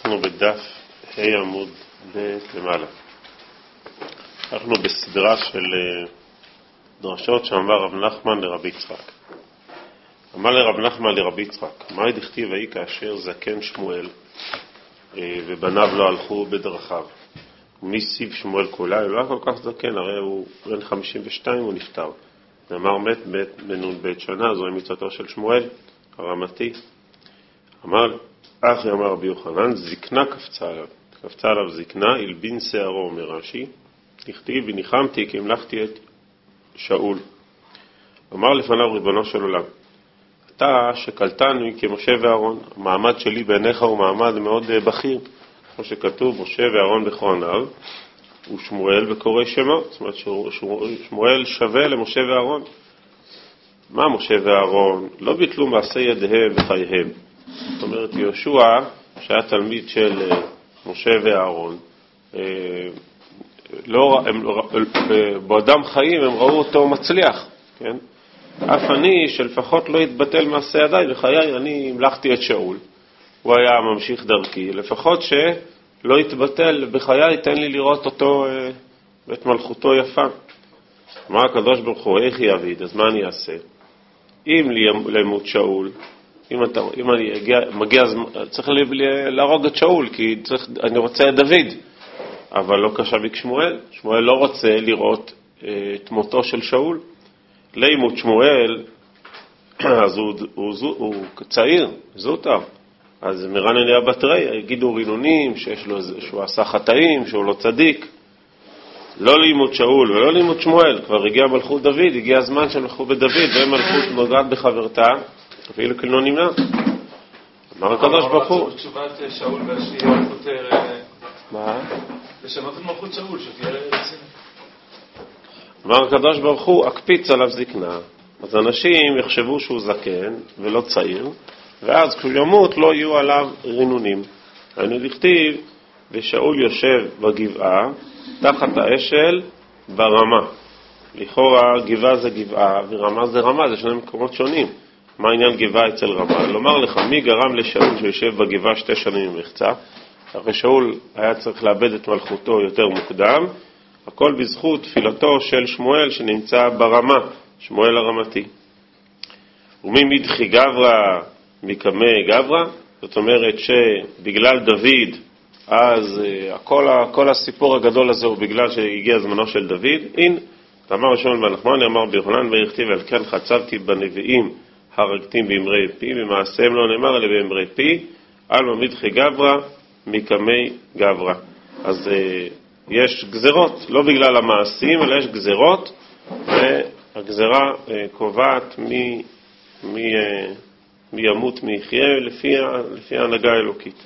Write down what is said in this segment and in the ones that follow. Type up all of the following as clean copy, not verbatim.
אנחנו בדף ה' עמוד ב' למעלה. אנחנו בסדרה של דרשות שאמר רב נחמן לרבי יצחק. אמר לרב נחמן לרבי יצחק, מה דכתיב ויהי כאשר זקן שמואל ובניו לא הלכו בדרכיו? ומי סיב שמואל כולה? הוא לא כל כך זקן, הרי הוא בן 52 הוא נפטר. ואמר מת בנון בית שנה, זוהי מצוותו של שמואל הרמתי. אמר אחי, אמר רבי יוחנן, זקנה קפצה עליו זקנה, הלבין שערו, אומר רש"י, דכתיב וניחמתי כי המלכתי את שאול. אמר לפניו ריבונו של עולם, אתה שקלתני כמשה ואהרון, המעמד שלי בעיניך הוא מעמד מאוד בכיר, כמו שכתוב משה ואהרון בכהניו, ושמואל בקורא שמות, זאת אומרת שמואל שווה למשה ואהרון. מה משה ואהרון? לא ביטלו מעשי ידיהם וחייהם. זאת אומרת, יהושע, שהיה תלמיד של משה ואהרון, בעודם חיים הם ראו אותו מצליח, כן? אף אני שלפחות לא התבטל מעשי ידיי וחיי, אני המלכתי את שאול, הוא היה ממשיך דרכי, לפחות שלא התבטל בחיי, תן לי לראות אותו ואת מלכותו יפה. אמר הקדוש ברוך הוא, איך יעביד, אז מה אני אעשה? אם למות שאול, אם אני מגיע, צריך להרוג את שאול, כי אני רוצה את דוד, אבל לא קשה שמואל. שמואל לא רוצה לראות את מותו של שאול. לימות שמואל, אז הוא צעיר, זוטר. אז מרנניה בתרי, יגידו רינונים שהוא עשה חטאים, שהוא לא צדיק. לא לימות שאול ולא לימות שמואל, כבר הגיע מלכות דוד, הגיע הזמן שמלכו בדוד, והם מלכות נוגעת בחברתה, אפילו כלא נמנע. אמר הקדוש ברוך הוא. תשובת שאול והשנייה מלכות... מה? לשנות את מלכות שאול, שתהיה רצינה. אמר הקדוש ברוך הוא, הקפיץ עליו זקנה, אז אנשים יחשבו שהוא זקן ולא צעיר, ואז כשהוא ימות לא יהיו עליו רינונים. אני לכתיב, ושאול יושב בגבעה, תחת האשל ברמה. לכאורה גבעה זה גבעה ורמה זה רמה, זה שני מקומות שונים. מה העניין גבעה אצל רמה? לומר לך, מי גרם לשאול שיושב בגבעה 2 שנים ממחצה? אחרי שאול היה צריך לאבד את מלכותו יותר מוקדם, הכל בזכות תפילתו של שמואל שנמצא ברמה, שמואל הרמתי. ומי מדחי גברא מקמי גברא? זאת אומרת שבגלל דוד, אז כל הסיפור הגדול הזה הוא בגלל שהגיע זמנו של דוד. הנה, אמר ראשון בן נחמן, אמר ביוחנן ויכתיב על כן חצבתי בנביאים הרגתים באמרי פי, במעשיהם לא נאמר אלא באמרי פי, על מדחי גברא מקמי גברא. אז יש גזרות, לא בגלל המעשים, אלא יש גזרות, והגזרה קובעת מי ימות מי יחיה לפי ההנהגה האלוקית.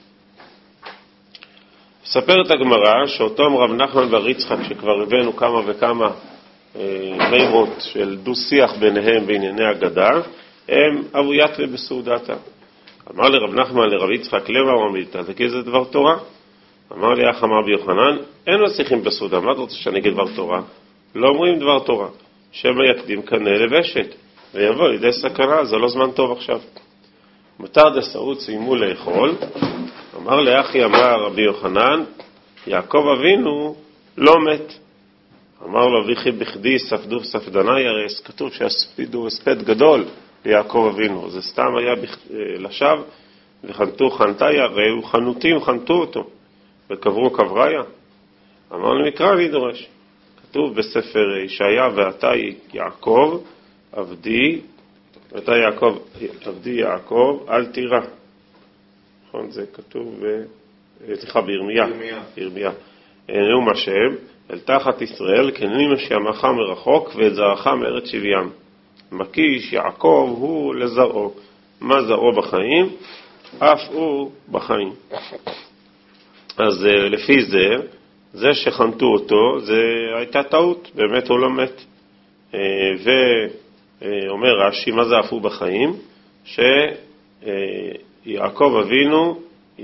מספרת הגמרא שאותם רב נחמן בר יצחק, שכבר הבאנו כמה וכמה מימות של דו שיח ביניהם בענייני הגדה, הם אבוית ובסעודתה. אמר לרב נחמן לרב יצחק, למה הוא עמיתה? זה כי זה דבר תורה. אמר לי אח אמר ביוחנן, אין מצליחים בסעודה. מה אתה רוצה שאני אגיד דבר תורה? לא אומרים דבר תורה. שמא יקדים קנה לבשת ויבוא לידי סכנה, זה לא זמן טוב עכשיו. מותר דסעוד סיימו לאכול. אמר לאחי אמר רבי יוחנן, יעקב אבינו לא מת. אמר לו ויחי בכדי ספדו ספדני, הרי כתוב שהספידו הספד גדול ליעקב אבינו, זה סתם היה לשווא, וחנתו חנתיה, והיו חנותים חנתו אותו, וקברו קבריה. אמר למקרא אני דורש, כתוב בספר ישעיה, ואתה יעקב עבדי, ואתה יעקב עבדי יעקב אל תירא. נכון, זה כתוב בירמיה. נאום השם, אל תחת ישראל, כננים שימך מרחוק ואת זרעך מארץ שבים. מקיש יעקב הוא לזרעו. מה זרעו בחיים? אף הוא בחיים. אז לפי זה שחנתו אותו, זה הייתה טעות, באמת הוא לא מת. ואומר רש"י, מה זה אף הוא בחיים? שיעקב אבינו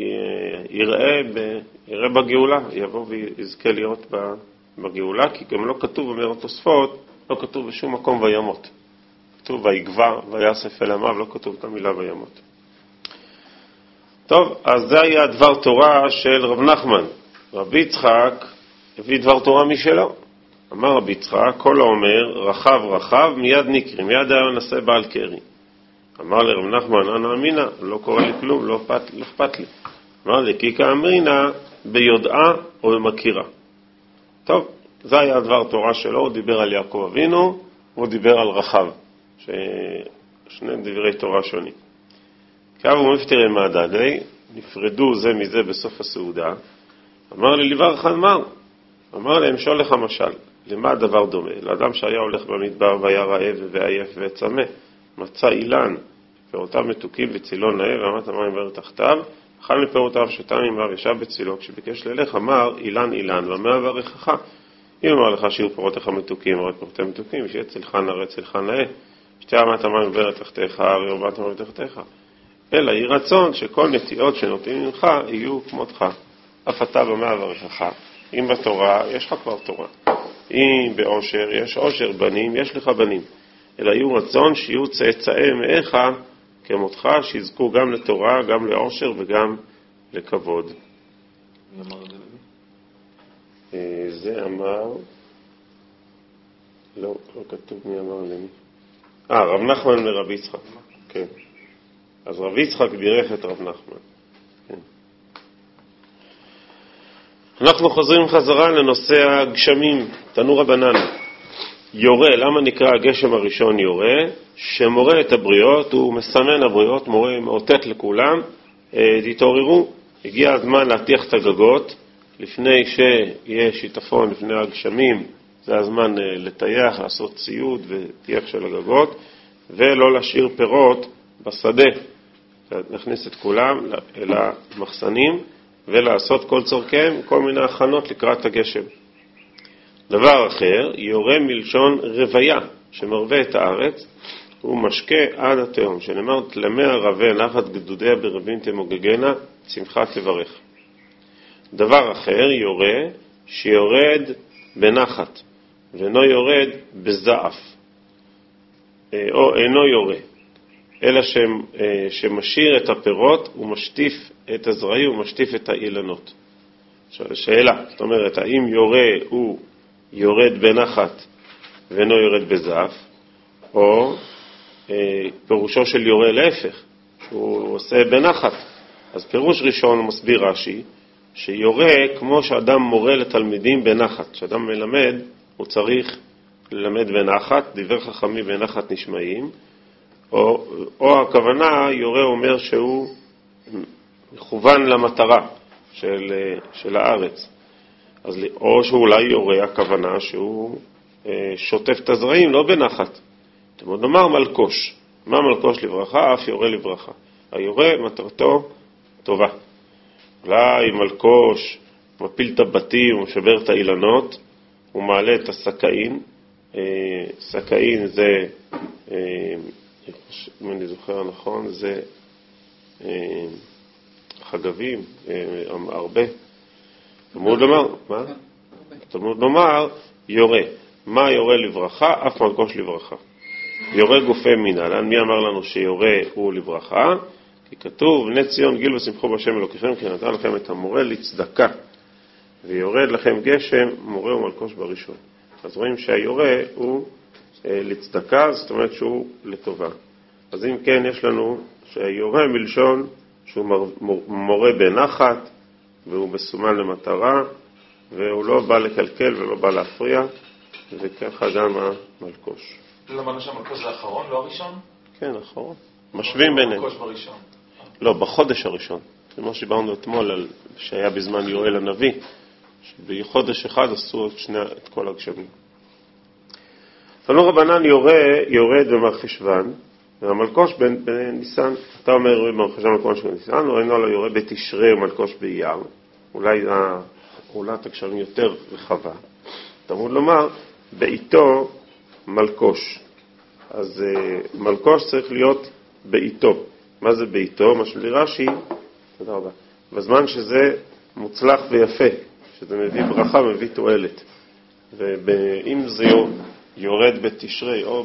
יראה בגאולה, יבוא ויזכה להיות בגאולה, כי גם לא כתוב אומר התוספות, לא כתוב בשום מקום וימות. כתוב ויגבר ויאסף אל עמיו, לא כתוב את המילה וימות. טוב, אז זה היה דבר תורה של רב נחמן. רבי יצחק הביא דבר תורה משלו. אמר רבי יצחק, כל האומר רחב רחב מיד נקרי, מיד היה מנסה בעל קרי. אמר לרב נחמן, אנא אמינא, לא קורה לי כלום, לא אכפת לי. אמר לי, כי כאמרינה ביודעה או במכירה. טוב, זה היה דבר תורה שלו, הוא דיבר על יעקב אבינו, הוא דיבר על רחב, שני דברי תורה שונים. כאב ומפטרי מעדדי, נפרדו זה מזה בסוף הסעודה. אמר לי, לברך אמר. אמר להם, שואל לך משל, למה הדבר דומה? לאדם שהיה הולך במדבר והיה רעב ועייף וצמא, מצא אילן, פירותיו מתוקים וצילו נאה, ואמת המים בער תחתיו, אכל מפירותיו שתה ממר ישב בצילו, כשביקש ללך אמר, אילן אילן, ומה ברכך? אם אמר לך שיהיו פירותיך מתוקים, הרי פירותי מתוקים, שיהיה צלך נראה צלך נאה, שתי אמת המים בער תחתיך, הרי ארבעת המים תחתיך. אלא יהי רצון שכל נטיעות שנוטעים ממך יהיו כמותך, אף אתה במה ברכך. אם בתורה, יש לך כבר תורה. אם בעושר, יש עושר, בנים, יש לך בנים. אלא יהיו רצון שיהיו צאצאי מאיך כמותך, שיזכו גם לתורה, גם לעושר וגם לכבוד. מי אמר את זה? זה אמר, לא כתוב מי אמר למי. רב נחמן ורבי יצחק. כן. אז רבי יצחק בירך את רב נחמן. כן. אנחנו חוזרים חזרה לנושא הגשמים, תנו רבנן. יורה, למה נקרא הגשם הראשון יורה? שמורה את הבריות, הוא מסמן הבריות, מורה מאותת לכולם, תתעוררו. הגיע הזמן להטיח את הגגות, לפני שיהיה שיטפון, לפני הגשמים, זה הזמן לטייח, לעשות ציוד וטיח של הגגות, ולא להשאיר פירות בשדה. נכניס את כולם אל המחסנים, ולעשות כל צורכיהם, כל מיני הכנות לקראת הגשם. דבר אחר, יורה מלשון רוויה, שמרווה את הארץ, הוא משקה עד התהום, שנאמר, תלמי הרווה נחת גדודיה ברבים תמוגגנה, צמחה תברך. דבר אחר, יורה, שיורד בנחת, ואינו יורד בזעף, או אינו יורה, אלא שמשאיר את הפירות ומשטיף את הזרעים ומשטיף את האילנות. שאלה, זאת אומרת, האם יורה הוא יורד בנחת ואינו יורד בזעף, או פירושו של יורה להפך, שהוא עושה בנחת. אז פירוש ראשון מסביר רש"י, שיורה כמו שאדם מורה לתלמידים בנחת. שאדם מלמד, הוא צריך ללמד בנחת, דבר חכמים בנחת נשמעים, או הכוונה, יורה אומר שהוא מכוון למטרה של הארץ. אז, או שאולי יורה הכוונה שהוא שוטף את הזרעים, לא בנחת. זאת אומרת, נאמר מלקוש. מה מלקוש לברכה? אף יורה לברכה. היורה מטרתו טובה. אולי מלקוש מפיל את הבתים, הוא משבר את האילנות, הוא מעלה את הסקאין. סקאין זה, אם אני זוכר נכון, זה חגבים, הרבה. תלמוד לומר, מה? תלמוד לומר, יורה. מה יורה לברכה? אף מלקוש לברכה. יורה גופי מנהלן. מי אמר לנו שיורה הוא לברכה? כי כתוב, בני ציון גיל ושמחו בשם אלוקיכם, כי נתן לכם את המורה לצדקה. ויורד לכם גשם, מורה ומלקוש בראשון. אז רואים שהיורה הוא לצדקה, זאת אומרת שהוא לטובה. אז אם כן, יש לנו שהיורה מלשון שהוא מורה בנחת, והוא מסומן למטרה, והוא לא בא לקלקל ולא בא להפריע, וככה גם המלקוש. למה שהמלקוש זה האחרון, לא הראשון? כן, האחרון. משווים ביניהם. המלקוש בראשון. לא, בחודש הראשון. כמו שדיברנו אתמול, שהיה בזמן יואל הנביא, שבחודש אחד עשו את כל הגשמים. תנו רבנן יורד במרחשוון, והמלקוש בניסן. אתה אומר יורד במרחשוון מלקוש בניסן, או אינו לא יורד בתשרי ומלקוש באייר. אולי פעולת הקשרים יותר רחבה. תמוד לומר, בעיתו מלקוש. אז מלקוש צריך להיות בעיתו. מה זה בעיתו? מה שלירש"י, תודה רבה. בזמן שזה מוצלח ויפה, שזה מביא ברכה, מביא תועלת. ואם זה יורד בתשרי או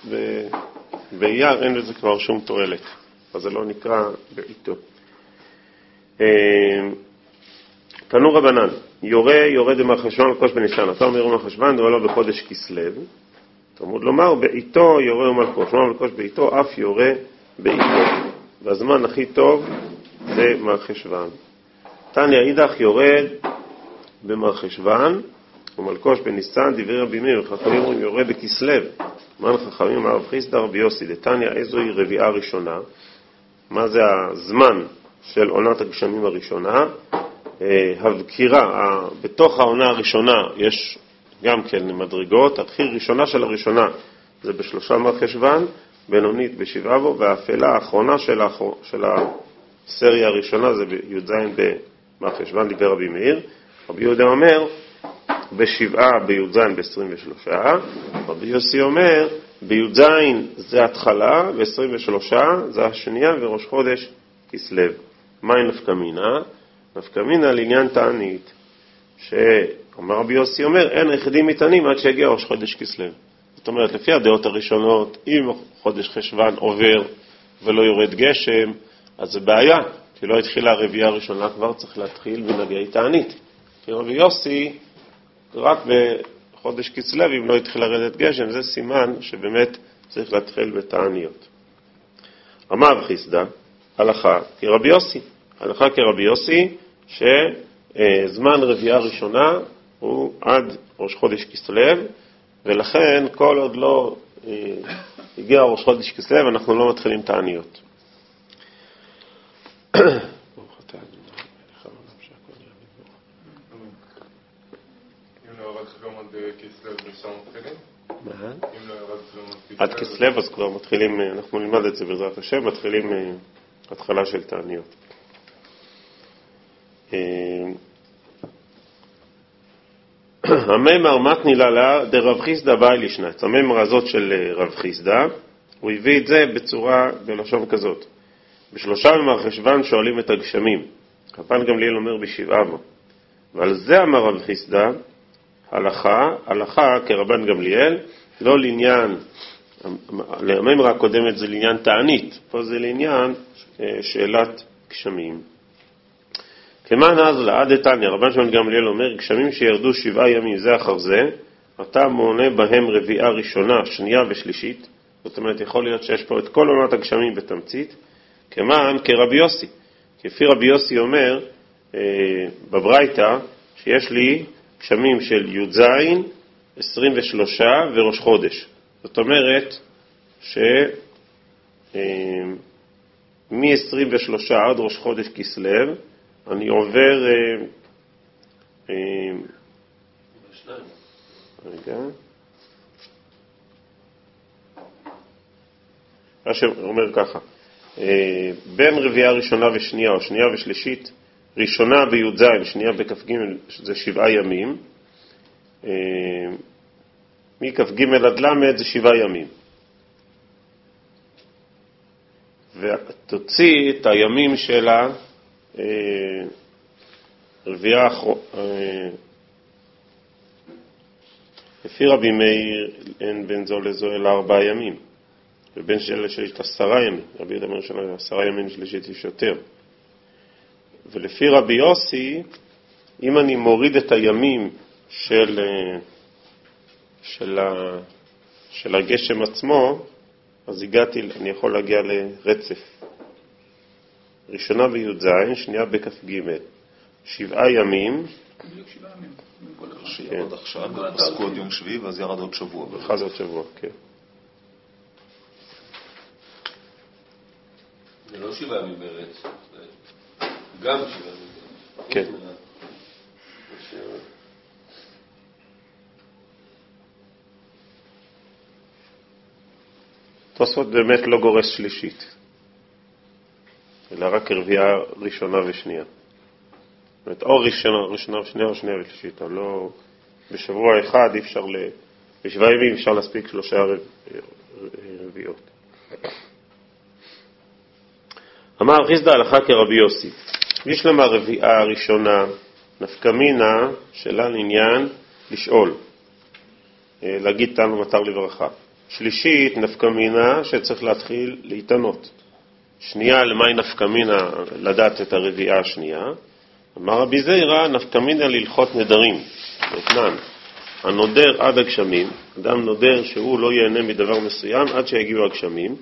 באייר, אין לזה כבר שום תועלת. אז זה לא נקרא בעיתו. תנו רבנן, יורד במרחשוון על קוש בניסן, אתה אומר במרחשוון דומה לו בחודש כסלו, תלמוד לומר בעיתו יורה ומלקוש, כלומר מלקוש בעיתו אף יורה בעיתו, והזמן הכי טוב זה מרחשוון. תניא אידך יורד במרחשוון ומלקוש בניסן, דברי רבי מאיר, וחכמים אומרים יורה בכסלו. מן חכמים אמר רב חיסדא רבי יוסי, דתניא איזוהי רביעה ראשונה. מה זה הזמן של עונת הגשמים הראשונה? הבקירה, בתוך העונה הראשונה יש גם כן מדרגות, הכי ראשונה של הראשונה זה ב3 מרחשוון, בינונית ב7 בו, והאפלה האחרונה של הסריה הראשונה זה בי"ז במרחשוון, דיבר רבי מאיר. רבי יהודה אומר ב7 בי"ז ב23, רבי יוסי אומר בי"ז זה התחלה, ב23 זה השנייה וראש חודש כסלו. מהי נפקא מינה? נפקא מינה לעניין תענית, שאומר רבי יוסי אומר אין היחידים מתענים עד שיגיע ראש חודש כסלו. זאת אומרת, לפי הדעות הראשונות, אם חודש חשוון עובר ולא יורד גשם, אז זה בעיה, כי לא התחילה הרביעה הראשונה, כבר צריך להתחיל מנהגי תענית. כי רבי יוסי, רק בחודש כסלו, אם לא התחיל לרדת גשם, זה סימן שבאמת צריך להתחיל בתעניות. אמר רב חיסדא, הלכה כרבי יוסי. הלכה כרבי יוסי, שזמן רביעה ראשונה הוא עד ראש חודש כסלו, ולכן כל עוד לא הגיע ראש חודש כסלו, אנחנו לא מתחילים תעניות. עד כסלו, אז כבר מתחילים, אנחנו נלמד את זה בעזרת השם, מתחילים התחלה של תעניות. הממר מתנילה לה דרב חיסדא באי לשנץ. הממר הזאת של רב חיסדא, הוא הביא את זה בלשון כזאת. ב3 במרחשוון שואלים את הגשמים. רבן גמליאל אומר ב7 בו. ועל זה אמר רב חיסדא, הלכה כרבן גמליאל, לא לעניין, הממרה הקודמת זה לעניין תענית, פה זה לעניין שאלת גשמים. כמן אז לעד תניא, רבן שמעון גמליאל אומר, גשמים שירדו 7 ימים זה אחר זה, אתה מונה בהם רביעה ראשונה, שנייה ושלישית, זאת אומרת, יכול להיות שיש פה את כל עונת הגשמים בתמצית, כמן כרבי יוסי. כפי רבי יוסי אומר בברייתא, שיש לי גשמים של י"ז, 23 וראש חודש. זאת אומרת מ-23 עד ראש חודש כסלו, אני עובר רגע. רש"י אומר ככה, בין רביעה ראשונה ושנייה או שנייה ושלישית, ראשונה בי"ז, שנייה בכ"ג זה 7 ימים, מכ"ג עד למד זה 7 ימים. ותוציא את הימים של הרביעה לפי רבי מאיר אין בין זו לזו אלא 4 ימים, ובין שלישית 10 ימים. רבי יהודה אומר ראשונה 10 ימים, שלישית יש יותר. ולפי רבי יוסי, אם אני מוריד את הימים של הגשם עצמו, אז אני יכול להגיע לרצף. ראשונה בי"ז, שנייה בכ"ג, 7 ימים. עוד עכשיו, פסקו עוד יום שביעי, ואז ירד עוד שבוע. אחד עוד שבוע, כן. זה לא 7 ימים ברצף, גם 7 ימים. כן. תוספות באמת לא גורס שלישית, אלא רק רביעה ראשונה ושנייה. זאת אומרת, או ראשונה ושנייה או שנייה ושלישית, אבל לא בשבוע אחד אי אפשר, ב7 ימים אפשר להספיק 3 רביעות. אמר חיסדא הלכה כרבי יוסי. יש למה רביעה הראשונה, נפקא מינה שלה לעניין לשאול, להגיד תנו מטר לברכה. שלישית, נפקא מינה שצריך להתחיל להתענות. שנייה למי נפקא מינה לדעת את הרביעה השנייה. אמר רבי זיירא נפקא מינה להלכות נדרים, אתנן, הנודר עד הגשמים, אדם נודר שהוא לא ייהנה מדבר מסוים עד שיגיעו הגשמים,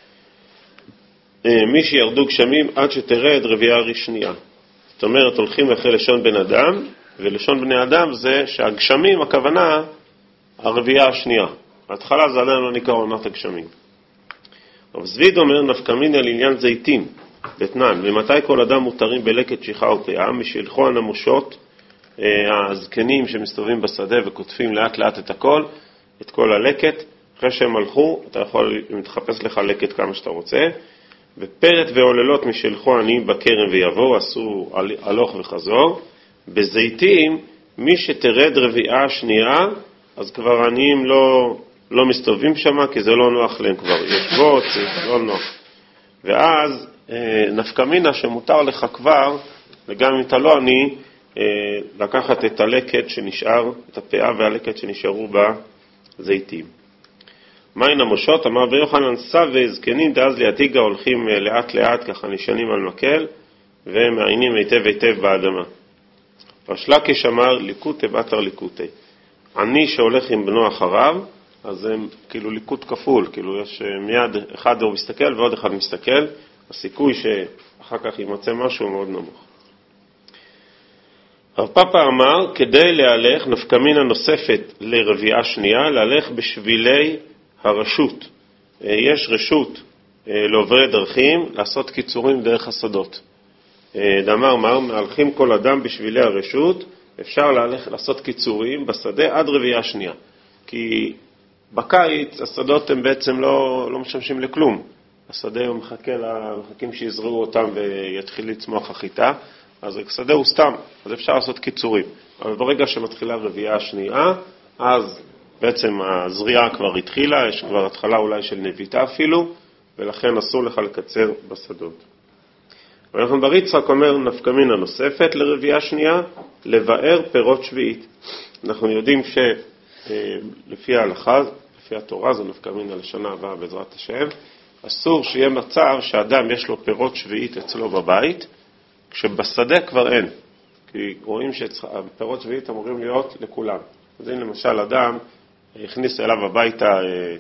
מי שירדו גשמים עד שתרד רביעה ראשונה. זאת אומרת, הולכים אחרי לשון בן אדם, ולשון בני אדם זה שהגשמים, הכוונה, הרביעה השנייה. ההתחלה זה עדיין לא נקרא עונת הגשמים. רב זביד אומר נפקא מינה לעניין זיתים, בתנן, ומתי כל אדם מותרים בלקט שיחה ופאה, משילכו הנמושות, הזקנים שמסתובבים בשדה וכותפים לאט לאט את כל הלקט, אחרי שהם הלכו, אתה יכול להתחפש לך לקט כמה שאתה רוצה, ופרט ועוללות משילכו עניים בקרם ויבואו, עשו הלוך וחזור. בזיתים, מי שתרד רביעה שנייה, אז כבר עניים לא מסתובבים שם, כי זה לא נוח להם כבר. ישבות, זה לא נוח. ואז נפקא מינה שמותר לך כבר, וגם אם אתה לא עני, לקחת את הלקט שנשאר, את הפאה והלקט שנשארו בזיתים. מים המושות, אמר רבי יוחנן, סבי זקנים דאז ליתיגה הולכים לאט לאט, ככה נשענים על מקל, ומעיינים היטב היטב באדמה. פשלקיש אמר ליקוטי בתר ליקוטי. עני שהולך עם בנו אחריו, אז זה כאילו ליקוט כפול, כאילו יש מיד אחד הוא מסתכל ועוד אחד מסתכל, הסיכוי שאחר כך יימצא משהו מאוד נמוך. רב פאפא אמר, כדי להלך נפקא מינה נוספת לרביעה שנייה, להלך בשבילי הרשות. יש רשות לעוברי דרכים לעשות קיצורים דרך השדות. דאמר מר, מהלכים כל אדם בשבילי הרשות, אפשר לעשות קיצורים בשדה עד רביעה שנייה. כי בקיץ השדות הם בעצם לא משמשים לכלום. השדה הוא מחכים שיזרעו אותם ויתחיל לצמוח החיטה, אז השדה הוא סתם, אז אפשר לעשות קיצורים. אבל ברגע שמתחילה רביעה שנייה, אז בעצם הזריעה כבר התחילה, יש כבר התחלה אולי של נביטה אפילו, ולכן אסור לך לקצר בשדות. ואנחנו בר יצחק אומר נפקא מינה נוספת לרביעה שנייה, לבאר פירות שביעית. אנחנו יודעים שלפי ההלכה, לפי התורה, זו נפקא מינה לשנה הבאה בעזרת השם, אסור שיהיה מצב שאדם יש לו פירות שביעית אצלו בבית, כשבשדה כבר אין. כי רואים שהפירות שביעית אמורים להיות לכולם. אז אם למשל אדם הכניס אליו הביתה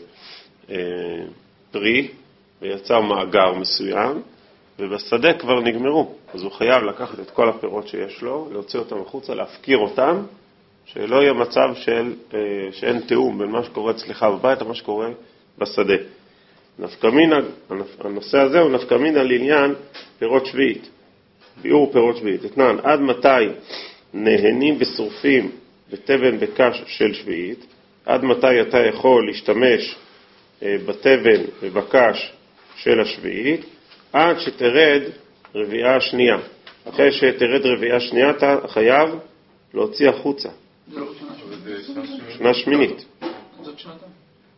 פרי ויצר מאגר מסוים, ובשדה כבר נגמרו. אז הוא חייב לקחת את כל הפירות שיש לו, להוציא אותם החוצה, להפקיר אותם, שלא יהיה מצב שאין תיאום בין מה שקורה אצלך בבית ומה שקורה בשדה. נפקא מינה, הנושא הזה הוא נפקא מינה לעניין פירות שביעית. ביאור פירות שביעית. אתנן, עד מתי נהנים ושורפים בתבן בקש של שביעית? עד מתי אתה יכול להשתמש בתבן ובקש של השביעית? עד שתרד רביעה שנייה. אחרי שתרד רביעה שנייה אתה חייב להוציא החוצה. זה לא שנה שמינית. זאת שנתה?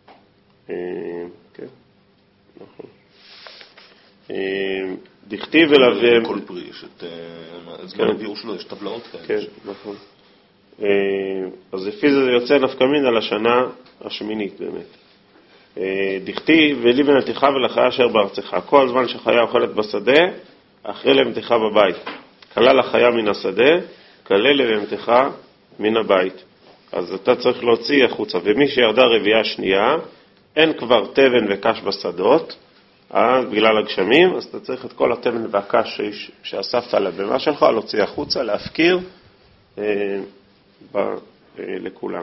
כן, נכון. דכתיב אליו... כל פרי, יש את זמן הביאור שלו, יש טבלאות כאלה. כן, נכון. אז לפי זה יוצא נפקא מינה לשנה השמינית באמת. דכתיב ולי בנתיך ולחיה אשר בארצך. כל זמן שחיה אוכלת בשדה, אחרי למתיך בבית. כלל החיה מן השדה, כלל למתיך מן הבית. אז אתה צריך להוציא החוצה. ומי שירדה רביעה שנייה, אין כבר תבן וקש בשדות, בגלל הגשמים, אז אתה צריך את כל התבן והקש שאספת על הבמה שלך, להוציא החוצה, להפקיר לכולם.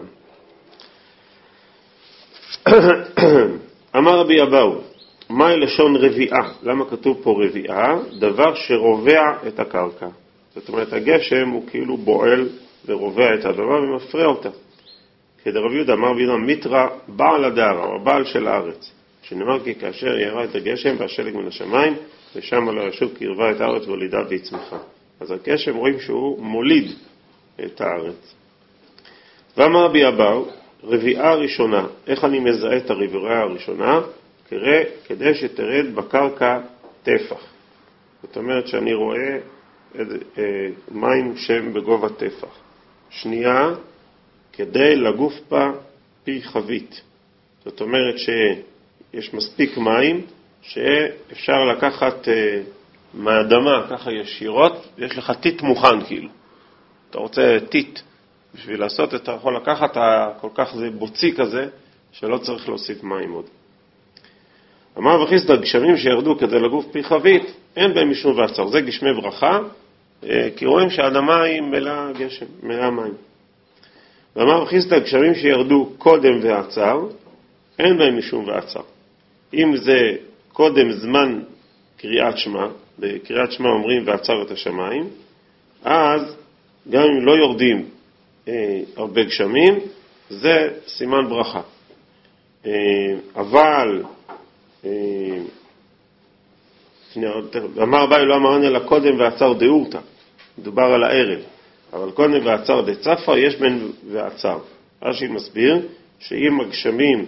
אמר רבי אבאו, מהי לשון רביעה? למה כתוב פה רביעה? דבר שרובע את הקרקע. זאת אומרת, הגשם הוא כאילו בועל ורובע את האדמה ומפריע אותה. כדרבי יהודה אמר רבי יהודה, מיתרא בעל הדאר, הבעל של הארץ. שנאמר כי כאשר ירה את הגשם והשלג מן השמיים, ושם לא ישוב קרבה את הארץ והולידה והצמחה. אז הגשם רואים שהוא מוליד את הארץ. ואמר רבי אבאו, רביעה ראשונה, איך אני מזהה את הרביעה הראשונה? כדי שתרד בקרקע טפח. זאת אומרת שאני רואה מים שהם בגובה טפח. שנייה, כדי לגוף בה פי חבית. זאת אומרת שיש מספיק מים שאפשר לקחת מהאדמה ככה ישירות, יש לך טיט מוכן כאילו. אתה רוצה טיט בשביל לעשות, אתה יכול לקחת כל כך זה בוצי כזה, שלא צריך להוסיף מים עוד. אמר רב חיסדא, גשמים שירדו כדי לגוף פי חבית, אין בהם משום ועצר. זה גשמי ברכה, כי רואים שהאדמה היא מלאה גשם, מלאה מים. ואמר רב חיסדא, גשמים שירדו קודם ועצר, אין בהם משום ועצר. אם זה קודם זמן קריאת שמע, בקריאת שמע אומרים ועצר את השמיים, אז גם אם לא יורדים הרבה גשמים, זה סימן ברכה. אבל אמר אביי לא אמרן אלא קודם ועצר דאורתא, מדובר על הערב, אבל קודם ועצר דצפר יש בין ועצר. רש"י מסביר שאם הגשמים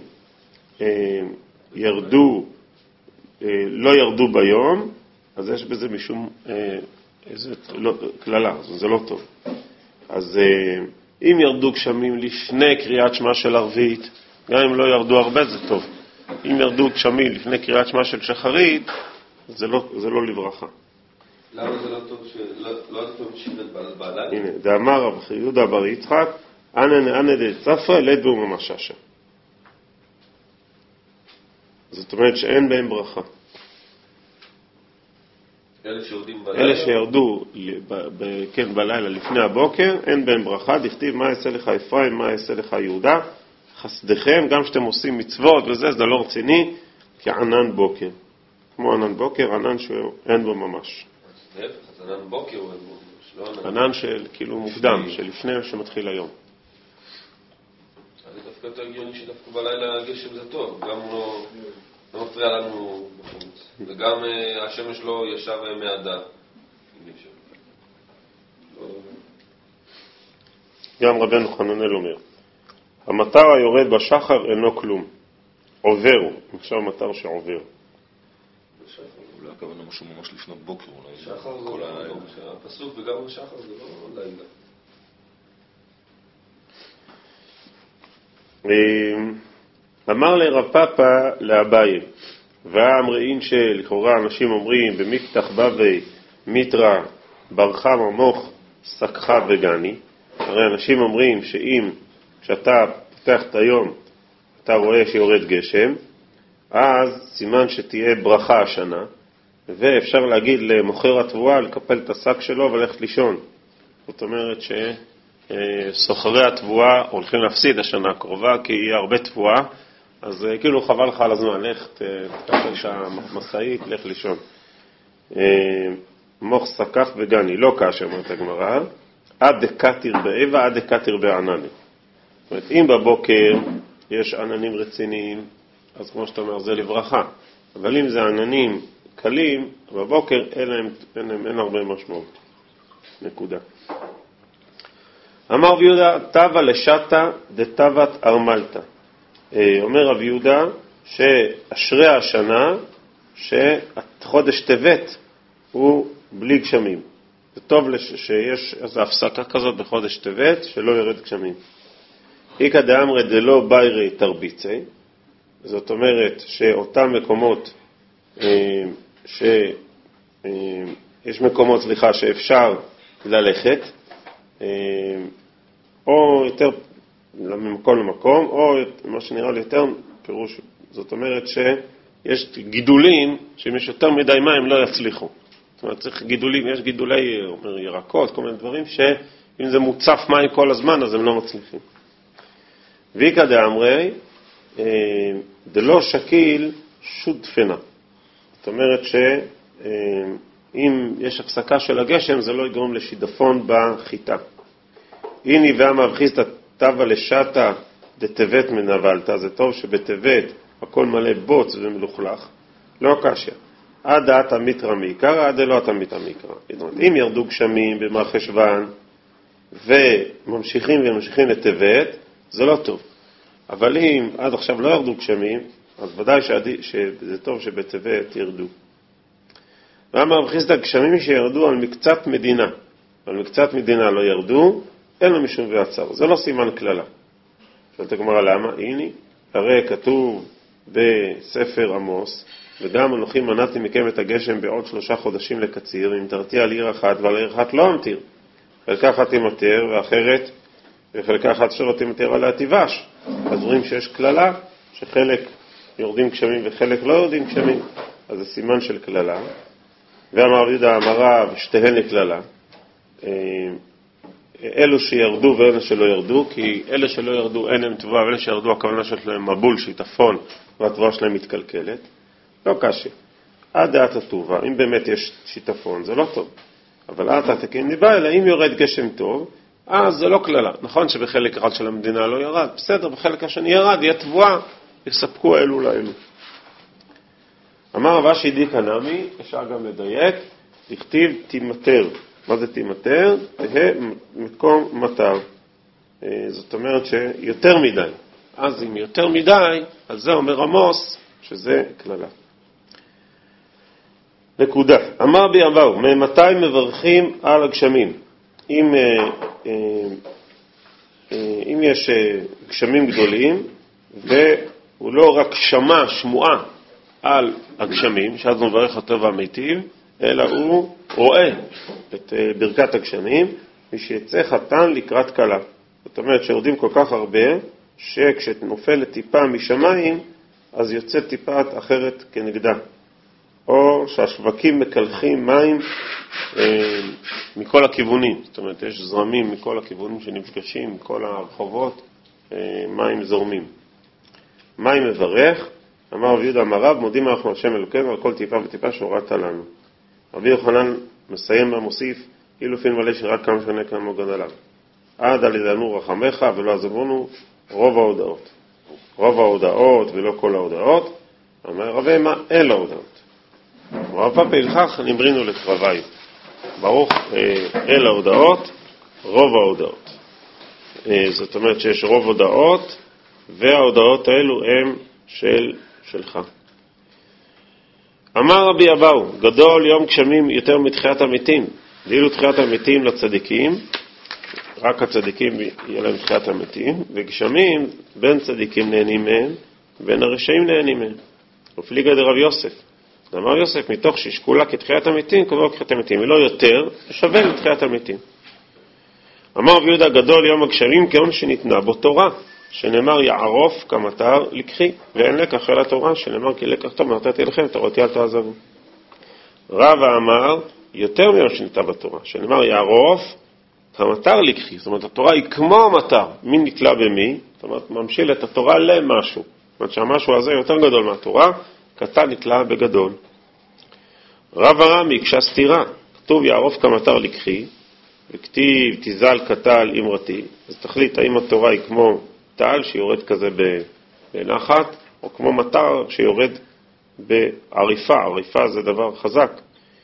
לא ירדו ביום, אז יש בזה משום כללה, זה לא טוב. אז אם ירדו גשמים לפני קריאת שמע של ערבית, גם אם לא ירדו הרבה זה טוב. אם ירדו גשמים לפני קריאת שמע של שחרית, זה לא לברכה. למה זה לא טוב שלא טוב שירת בעלת? הנה, דאמר רב יהודה בר יצחק, אנא דצפרא לית בו ממששה. זאת אומרת שאין בהם ברכה. אלה שירדו בלילה לפני הבוקר, אין בהם ברכה. דכתיב מה יעשה לך אפרים, מה יעשה לך יהודה, חסדכם, גם שאתם עושים מצוות וזה, זה לא רציני, כענן בוקר. כמו ענן בוקר, ענן שאין בו ממש. אז ענן בוקר הוא אין בו. ענן של כאילו מוקדם, שלפני שמתחיל היום. זה דווקא יותר הגיוני שדווקא בלילה הגשם זה טוב, גם הוא לא מפריע לנו בחוץ. וגם השמש לא ישב מעדה. גם רבנו חננאל אומר, המטר היורד בשחר אינו כלום, עובר הוא, עכשיו מטר שעובר. אולי הכוונה משהו ממש לפנות בוקר, אולי. שחר זה לא, הפסוק וגם השחר זה לא לילה. אמר לרב פאפא לאביי, והאמרין שלכאורה אנשים אומרים במקטח בבי מיטרא ברכה ממוך סקחה וגני. הרי אנשים אומרים שאם כשאתה פותח את היום אתה רואה שיורד גשם, אז סימן שתהיה ברכה השנה, ואפשר להגיד למוכר התבואה לקפל את השק שלו וללכת לישון. זאת אומרת שסוחרי התבואה הולכים להפסיד השנה הקרובה, כי יהיה הרבה תבואה, אז כאילו חבל לך על הזמן, לך תקפל את המסעית, לך לישון. מוך סקח וגני, לא כאשר אומרת הגמרא, עד דקתיר באבה, עד דקתיר בענני. זאת אומרת, אם בבוקר יש עננים רציניים, אז כמו שאתה אומר, זה לברכה. אבל אם זה עננים קלים, בבוקר אין הרבה משמעות. נקודה. אמר רב יהודה, טבע לשטה דטבת ארמלתא. אומר רב יהודה שאשרי השנה שחודש טבת הוא בלי גשמים. זה טוב שיש איזו הפסקה כזאת בחודש טבת שלא ירד גשמים. איקא דאמרי דלא ביירי תרביצי, זאת אומרת שאותם מקומות יש מקומות שאפשר ללכת, או יותר ממקום למקום, או מה שנראה לי יותר פירוש, זאת אומרת שיש גידולים שאם יש יותר מדי מים לא יצליחו. זאת אומרת צריך גידולים, יש גידולי ירקות, כל מיני דברים שאם זה מוצף מים כל הזמן אז הם לא מצליחים. ויקא דאמרי דלא שקיל שודפנה. זאת אומרת שאם יש הפסקה של הגשם זה לא יגרום לשידפון בחיטה. הנה ואמר חיסדא טבע לשטה דטבת מנבלתא, זה טוב שבטבת הכל מלא בוץ ומלוכלך, לא קשיא. עד דעתא מיתרא מעיקרא, עד דלא דעתא מיתרא מעיקרא. אם ירדו גשמים במרחשוון וממשיכים לטבת, זה לא טוב. אבל אם עד עכשיו לא ירדו גשמים, אז ודאי שזה טוב שבטבת ירדו. ואמר רב חיסדא, גשמים שירדו על מקצת מדינה, על מקצת מדינה לא ירדו, אין לו משום ועצר. זה לא סימן כללה. שאלת הגמרא למה? הנה, הרי כתוב בספר עמוס, וגם אנוכי מנעתי מכם את הגשם בעוד 3 חודשים לקציר, אם תרתיע על עיר אחת ועל עיר אחת לא אמתיר. חלקה אחת תימטר ואחרת, וחלקה אחת שלא תימטר עליה תיבש. אז רואים שיש כללה, שחלק יורדים גשמים וחלק לא יורדים גשמים, אז זה סימן של כללה. ואמר רבי יהודה אמרה ושתיהן לכללה. אלו שירדו ואלה שלא ירדו, כי אלה שלא ירדו אין להם תבואה, ואלה שירדו הכוונה שלהם מבול, שיטפון, והתבואה שלהם מתקלקלת. לא קשה. עד דעת הטובה, אם באמת יש שיטפון, זה לא טוב. אבל עד התקין ניבא, אלא אם יורד גשם טוב, אז זה לא כללה. נכון שבחלק אחד של המדינה לא ירד, בסדר, בחלק השני ירד, יהיה תבואה, יספקו אלו לאלו. אמר רבא שידי קנמי, אפשר גם לדייק, לכתיב תימטר. מה זה תימטר? תהה מקום מטר. זאת אומרת שיותר מדי. אז אם יותר מדי, אז זה אומר עמוס, שזה כללה. נקודה. אמר בי אבאו, ממתי מברכים על הגשמים? אם יש גשמים גדולים, והוא לא רק שמועה על הגשמים, שאז הוא מברך אותו והמיטיב, אלא הוא רואה את ברכת הגשמים, ושיצא חתן לקראת כלה. זאת אומרת שיורדים כל כך הרבה, שכשנופלת טיפה משמיים, אז יוצא טיפה אחרת כנגדה. או שהשווקים מקלחים מים מכל הכיוונים. זאת אומרת, יש זרמים מכל הכיוונים שנפגשים, מכל הרחובות, מים זורמים. מים מברך, אמר רבי יהודה אמר רב, מודים אנחנו השם אלוקינו על כל טיפה וטיפה שהורדת לנו. רבי יוחנן מסיים ומוסיף, אילופין מלא שרק כמה שנה כמה גן עליו. עד על ידענו רחמך ולא עזבונו רוב ההודעות. רוב ההודעות ולא כל ההודעות. אמר רבי מה? אין להודעות. רב פאפה הלכך נמרינו לקרבי. ברוך אל ההודעות, רוב ההודעות. זאת אומרת שיש רוב הודעות, וההודעות האלו הם שלך. אמר רבי אבאו, גדול יום גשמים יותר מתחיית המתים. דהילו תחיית המתים לצדיקים, רק הצדיקים יהיה להם תחיית המתים, וגשמים בין צדיקים נהנים מהם, בין הרשעים נהנים מהם. ופליגה דרב יוסף. אמר יוסף, מתוך ששקולה כתחיית המתים, קבוע כתחיית המתים, ולא יותר, שווה לתחיית המתים. אמר רבי יהודה, גדול יום הגשמים כיום שניתנה בו תורה, שנאמר יערוף כמטר לקחי, ואין לקח אל התורה, שנאמר כי לקח טוב נתתי לכם, תורתי אל תעזבו. רבא אמר, יותר מיום שניתנה בתורה, שנאמר יערוף כמטר לקחי, זאת אומרת התורה היא כמו המטר, מי נתלה במי, זאת אומרת ממשיל את התורה למשהו, זאת אומרת שהמשהו הזה יותר גדול מהתורה, קטן נתלה בגדול. רב הרמי קשה סתירה, כתוב יערוף כמטר לקחי, וכתיב תזל קטל אמרתי, אז תחליט האם התורה היא כמו טל שיורד כזה בנחת, או כמו מטר שיורד בעריפה, עריפה זה דבר חזק.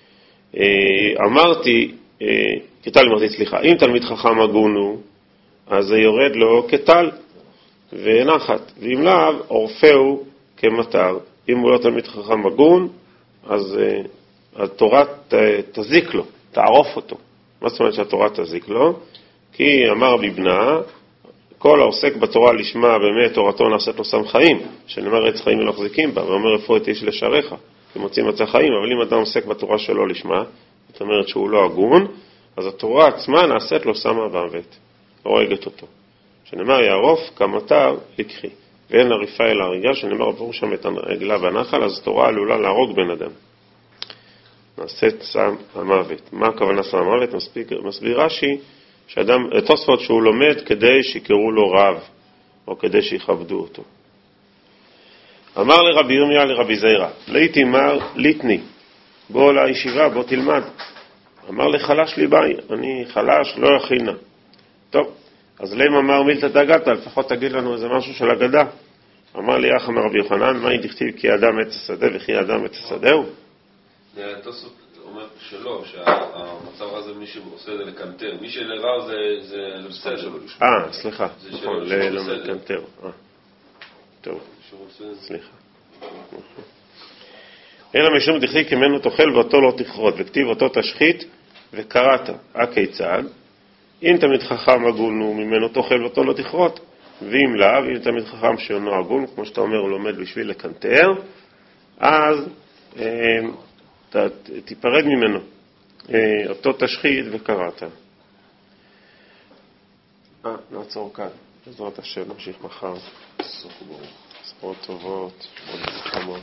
אמרתי, כטל אמרתי, סליחה, אם תלמיד חכם הגון הוא, אז זה יורד לו כטל ונחת, ואם לאו, עורפהו כמטר. אם הוא לא תלמיד חכם הגון, אז התורה תזיק לו, תערוף אותו. מה זאת אומרת שהתורה תזיק לו? כי אמר בבנה, כל העוסק בתורה לשמה באמת תורתו נעשית לו סם חיים, שנאמר עץ חיים ולחזיקים בה, ואומר רפוא את איש לשעריך, כי מוצאים מצא חיים, אבל אם אדם עוסק בתורה שלו לשמה, זאת אומרת שהוא לא הגון, אז התורה עצמה נעשית לו סם ומוות, הורגת אותו. שנאמר יערוף כמטר לקחי, ואין עריפה אלא הריגה, שנאמר עבור שם את העגלה והנחל, אז התורה עלולה להרוג בן אדם. נעשית סם המוות. מה הכוונה סם המוות? מסביר רש"י, שאדם, תוספות שהוא לומד כדי שיקראו לו רב, או כדי שיכבדו אותו. אמר לרבי ירמיה לרבי זיירא, ליתי מר ליתני, בוא לישיבה, בוא תלמד. אמר לחלש לי ביי, אני חלש, לא יכינה. טוב, אז למה אמר מילתא דגתא, לפחות תגיד לנו איזה משהו של אגדה. אמר לי יחד מרבי יוחנן, מה דכתיב כי אדם עץ השדה וכי אדם עץ השדהו? תוספות אומר שלא, שהמצב הזה מי שעושה זה לקנטר, מי שלרע זה בסדר. סליחה, נכון, לקנטר. טוב, סליחה. אלא משום דכתיב כי ממנו תאכל ואותו לא תכרות, וכתיב אותו תשחית וקראת. הכיצד? אם תלמיד חכם הגון הוא ממנו תאכל ואותו לא תכרות, ואם לאו, אם תלמיד חכם שאינו הגון, כמו שאתה אומר, הוא לומד בשביל לקנטר, אז תיפרד ממנו. אותו תשחית וקראת. נעצור כאן. בעזרת השם, נמשיך מחר. ספרות טובות, מאוד חכמות.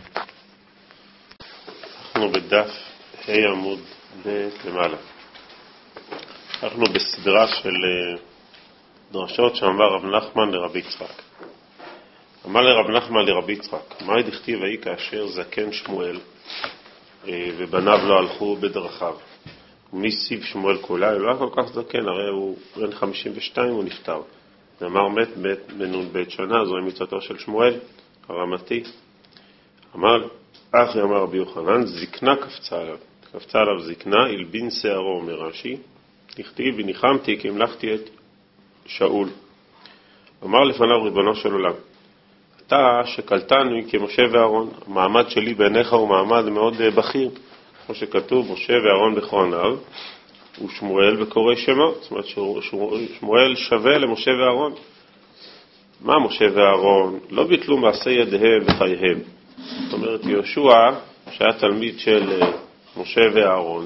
אנחנו בדף ה' עמוד ב' למעלה. אנחנו בסדרה של דרשות שאמר רב נחמן לרבי יצחק. אמר לרב נחמן לרבי יצחק, מה דכתיב ויהי כאשר זקן שמואל ובניו לא הלכו בדרכיו. ומסיב שמואל כולה, הוא לא היה כל כך זקן, הרי הוא בן 52, הוא נפטר. ואמר מת בנון בית שנה, זוהי מצוותו של שמואל, הרמתי. אמר, אחי אמר רבי יוחנן, זקנה קפצה עליו זקנה, הלבין שערו, אומר רש"י, דכתיב וניחמתי כי המלכתי את שאול. אמר לפניו ריבונו של עולם, אתה שקלטני כמשה ואהרון, המעמד שלי בעיניך הוא מעמד מאוד בכיר, כמו שכתוב, משה ואהרון בכהניו, ושמואל בקורא שמות, זאת אומרת שמואל שווה למשה ואהרון. מה משה ואהרון? לא ביטלו מעשי ידיהם וחייהם. זאת אומרת, יהושע, שהיה תלמיד של משה ואהרון,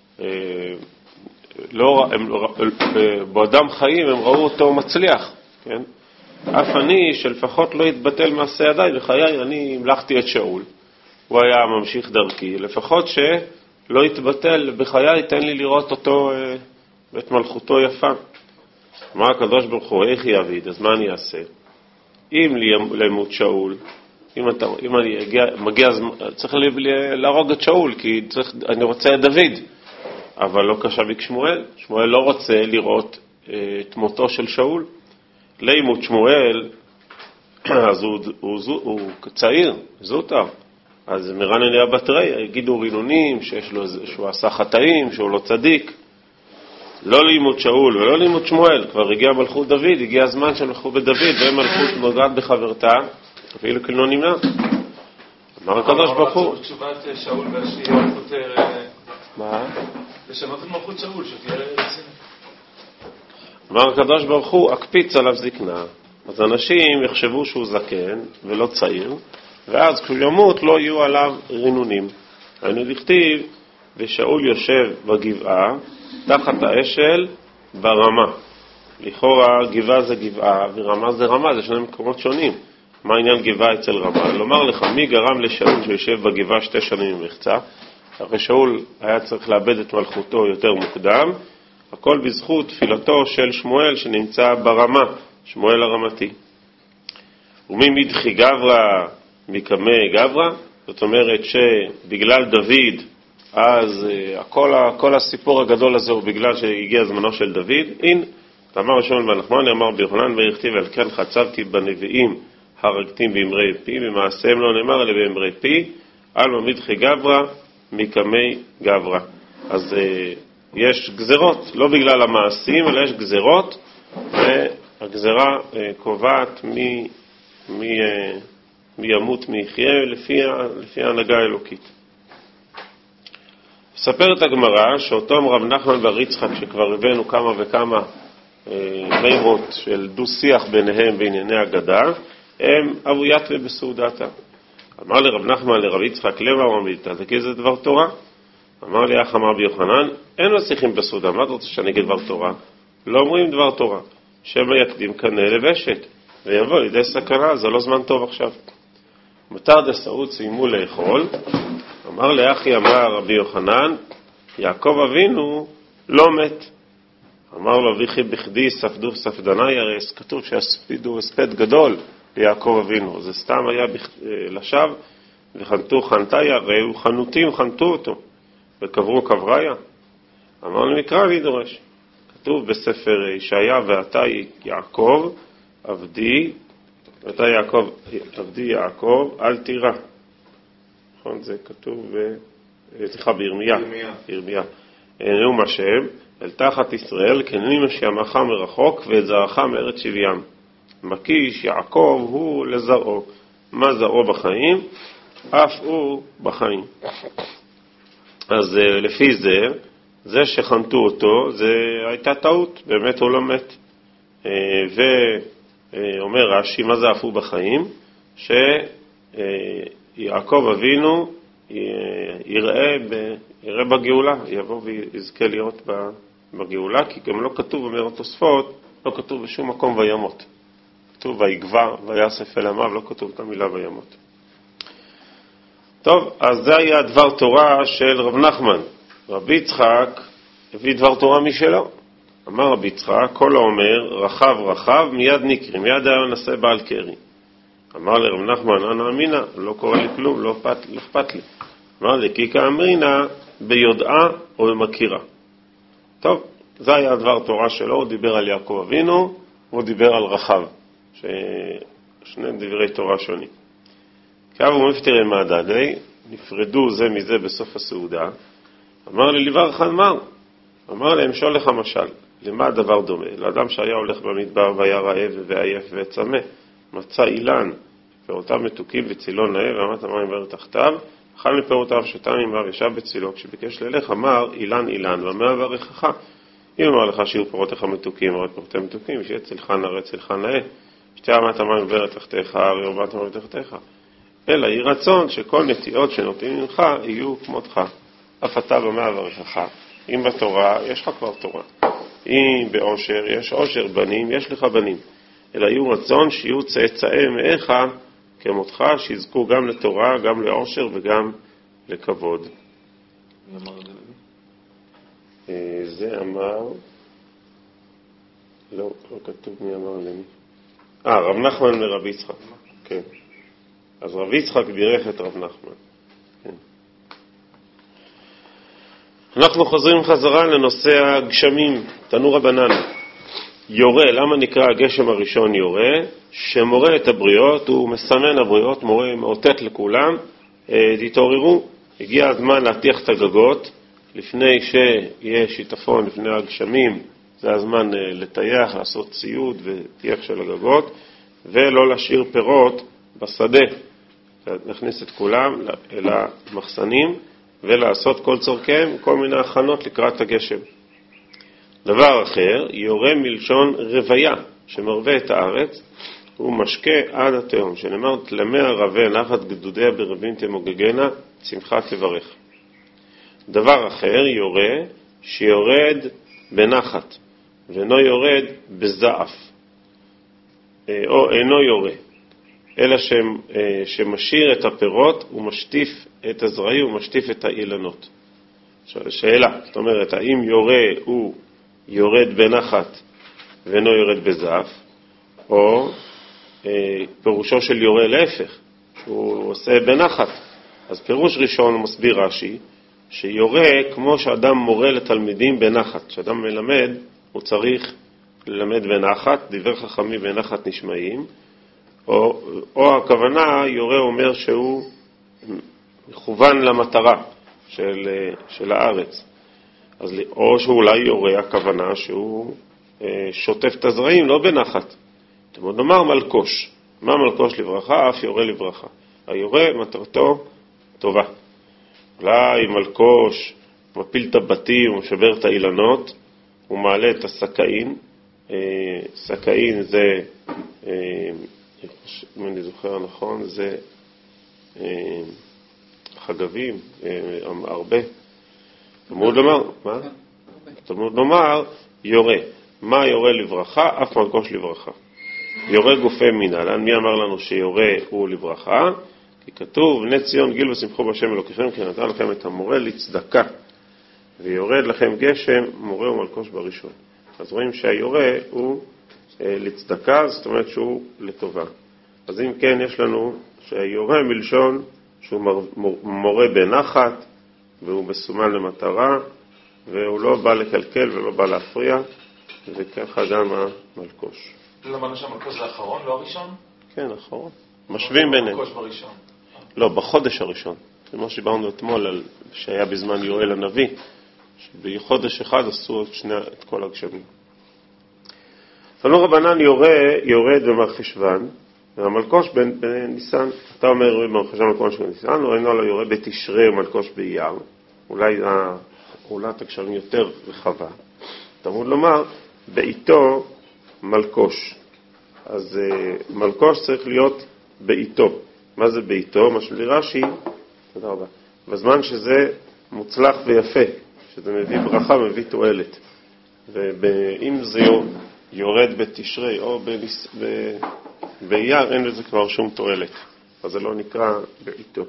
בעודם חיים הם ראו אותו מצליח, כן? אף אני שלפחות לא יתבטל מעשי ידיי וחיי, אני המלכתי את שאול. הוא היה ממשיך דרכי, לפחות שלא יתבטל בחיי, תן לי לראות אותו ואת מלכותו יפה. אמר הקדוש ברוך הוא, איך יעביד, אז מה אני אעשה? אם למות שאול, אם אני מגיע, צריך להרוג את שאול, כי אני רוצה את דוד. אבל לא קשה בכשמואל. שמואל לא רוצה לראות את מותו של שאול. לימות שמואל, אז הוא צעיר, זוטר. אז מרנניה בתרי, יגידו רינונים שהוא עשה חטאים, שהוא לא צדיק. לא לימות שאול ולא לימות שמואל. כבר הגיע מלכות דוד, הגיע הזמן של מלכות בדוד, ומלכות נוגעת בחברתה, אפילו כלא נמנע. אמר הקדוש ברוך הוא. תשובת שאול והשני פותר... מה? לשנות את מלכות שאול, שתהיה רציני. אמר הקדוש ברוך הוא, אקפיץ עליו זקנה. אז אנשים יחשבו שהוא זקן ולא צעיר, ואז כשהוא ימות לא יהיו עליו רינונים. היינו לכתיב, ושאול יושב בגבעה, תחת האשל ברמה. לכאורה גבעה זה גבעה ורמה זה רמה, זה שני מקומות שונים. מה העניין גבעה אצל רמה? לומר לך, מי גרם לשאול שיושב בגבעה 2 שנים ממחצה? אחרי שאול היה צריך לאבד את מלכותו יותר מוקדם, הכל בזכות תפילתו של שמואל שנמצא ברמה, שמואל הרמתי. ומי מדחי גברא מקמי גברא, זאת אומרת שבגלל דוד, אז כל הסיפור הגדול הזה הוא בגלל שהגיע זמנו של דוד. הנה, אמר שמואל בן נחמני, אמר ביוחנן ויכתיב, על כן חצבתי בנביאים הרגתים באמרי פי, במעשיהם לא נאמר אלה באמרי פי, על מדחי גברא מקמי גברא. אז יש גזרות, לא בגלל המעשים, אלא יש גזרות, והגזרה קובעת מי ימות מי יחיה לפי ההנהגה האלוקית. מספרת הגמרא שאותם רב נחמן בר יצחק, שכבר הבאנו כמה וכמה מימות של דו שיח ביניהם בענייני אגדה, הם אבו יתווה בסעודתה. אמר לרב נחמן לרב יצחק, למה עמדת? זה כי זה דבר תורה. אמר לי אח אמר ביוחנן, אין מצליחים בסעודה. מה אתה רוצה שאני אגיד דבר תורה? לא אומרים דבר תורה. שמא יקדים קנה לבשת ויבוא לידי סכנה, זה לא זמן טוב עכשיו. מותר דסעוד סיימו לאכול. אמר לאחי אמר רבי יוחנן, יעקב אבינו לא מת. אמר לו ויחי בכדי ספדו ספדני, הרי כתוב שהספידו הספד גדול ליעקב אבינו, זה סתם היה לשווא, וחנתו חנתיה, ראו חנותים חנתו אותו, וקברו קבריה. אמר למקרא אני דורש, כתוב בספר ישעיה, ואתה יעקב עבדי, ואתה יעקב עבדי יעקב אל תירא. נכון, זה כתוב בירמיה. נאום השם, אל תחת ישראל, כנני משיעמך מרחוק, ואת זרעך מארץ שבים. מקיש יעקב הוא לזרעו. מה זרעו בחיים? אף הוא בחיים. אז לפי זה שחנתו אותו, זה הייתה טעות, באמת הוא לא מת. אומר רש"י, מה זה אף הוא בחיים? שיעקב אבינו יראה בגאולה, יבוא ויזכה להיות בגאולה, כי גם לא כתוב, אומר התוספות, לא כתוב בשום מקום וימות. כתוב ויגבר ויאסף אל עמיו, לא כתוב את המילה וימות. טוב, אז זה היה דבר תורה של רב נחמן. רבי יצחק הביא דבר תורה משלו. אמר רבי יצחק, כל האומר רחב רחב מיד נקרי, מיד היה נעשה בעל קרי. אמר לרב נחמן, אנא אמינה, לא קורה לי כלום, לא אכפת לי. אמר לי, כי כאמרינה ביודעה או במכירה. טוב, זה היה דבר תורה שלו, הוא דיבר על יעקב אבינו, הוא דיבר על רחב, שני דברי תורה שונים. כאב ומפטרי מעדדי, נפרדו זה מזה בסוף הסעודה. אמר לי, לברך אמר. אמר להם, שואל לך משל, למה הדבר דומה? לאדם שהיה הולך במדבר והיה רעב ועייף וצמא, מצא אילן, פירותיו מתוקים וצילו נאה, ואמת המים בער תחתיו, אכל מפירותיו שתה ממנו ישב בצילו, כשביקש ללך אמר, אילן אילן, ומה ברכך? אם אמר לך שיהיו פירותיך מתוקים, או פירותיך מתוקים, שיהיה צלך נראה, צלך נאה, שתהיה אמת המים בער תחתיך, הרי אמת המים תחתיך. אלא יהי רצון שכל נטיעות שנוטים ממך יהיו כמותך, אף אתה במה ברכך. אם בתורה, יש לך כבר תורה. אם בעושר, יש עושר, בנים, יש לך בנים. אלא יהיו רצון שיהיו צאצאי מאיך כמותך, שיזכו גם לתורה, גם לעושר וגם לכבוד. מי אמר את זה? זה אמר, לא כתוב מי אמר למי. רב נחמן ורבי יצחק. כן. אז רבי יצחק בירך את רב נחמן. כן. אנחנו חוזרים חזרה לנושא הגשמים, תנו רבנן. יורה, למה נקרא הגשם הראשון יורה? שמורה את הבריות, הוא מסמן הבריות, מורה מאותת לכולם, תתעוררו, הגיע הזמן להטיח את הגגות, לפני שיהיה שיטפון, לפני הגשמים, זה הזמן לטייח, לעשות ציוד וטיח של הגגות, ולא להשאיר פירות בשדה, נכניס את כולם אל המחסנים, ולעשות כל צורכם, כל מיני הכנות לקראת הגשם. דבר אחר, יורה מלשון רוויה, שמרווה את הארץ, הוא משקה עד התהום, שנאמר, תלמי הרווה נחת גדודיה ברבים תמוגגנה, צמחה תברך. דבר אחר, יורה, שיורד בנחת, ואינו יורד בזעף, או אינו יורה, אלא שמשאיר את הפירות, הוא משטיף את הזרעים, הוא משטיף את האילנות. שאלה, זאת אומרת, האם יורה הוא יורד בנחת ואינו יורד בזעף, או פירושו של יורה להפך, שהוא עושה בנחת. אז פירוש ראשון הוא מסביר רש"י, שיורה כמו שאדם מורה לתלמידים בנחת. כשאדם מלמד, הוא צריך ללמד בנחת, דברי חכמים בנחת נשמעים, או הכוונה, יורה אומר שהוא מכוון למטרה של הארץ. או שאולי יורה הכוונה שהוא שוטף את הזרעים, לא בנחת. אתם עוד נאמר מלקוש. מה מלקוש לברכה? אף יורה לברכה. היורה מטרתו טובה. אולי מלקוש מפיל את הבתים, הוא משבר את האילנות, הוא מעלה את הסקאין. סקאין זה, אם אני זוכר נכון, זה חגבים, הרבה. תלמוד לומר, מה? תלמוד לומר, יורה. מה יורה לברכה? אף מלקוש לברכה. יורה גופי מנהלן. מי אמר לנו שיורה הוא לברכה? כי כתוב, בני ציון גיל ושמחו בשם אלוקיכם, כי נתן לכם את המורה לצדקה. ויורד לכם גשם, מורה ומלקוש בראשון. אז רואים שהיורה הוא לצדקה, זאת אומרת שהוא לטובה. אז אם כן, יש לנו שהיורה מלשון שהוא מורה בנחת, והוא מסומן למטרה, והוא לא בא לקלקל ולא בא להפריע, וככה גם המלקוש. למדנו שהמלקוש זה האחרון, לא הראשון? כן, האחרון. משווים ביניהם. מלקוש בראשון. לא, בחודש הראשון. זה מה שדיברנו אתמול, שהיה בזמן יואל הנביא, שבחודש אחד עשו את כל הגשמים. תנו רבנן יורד במרחשוון, והמלקוש בניסן. אתה אומר במרחשוון מלקוש בניסן, או אינו לו יורה בתשרי ומלקוש באייר. אולי פעולת הגשמים יותר רחבה. תמוד לומר, בעיתו מלקוש. אז מלקוש צריך להיות בעיתו. מה זה בעיתו? מה שבלי רש"י, תודה רבה. בזמן שזה מוצלח ויפה, שזה מביא ברכה, מביא תועלת. ואם זה יורד בתשרי או באייר, אין לזה כבר שום תועלת. אז זה לא נקרא בעיתו.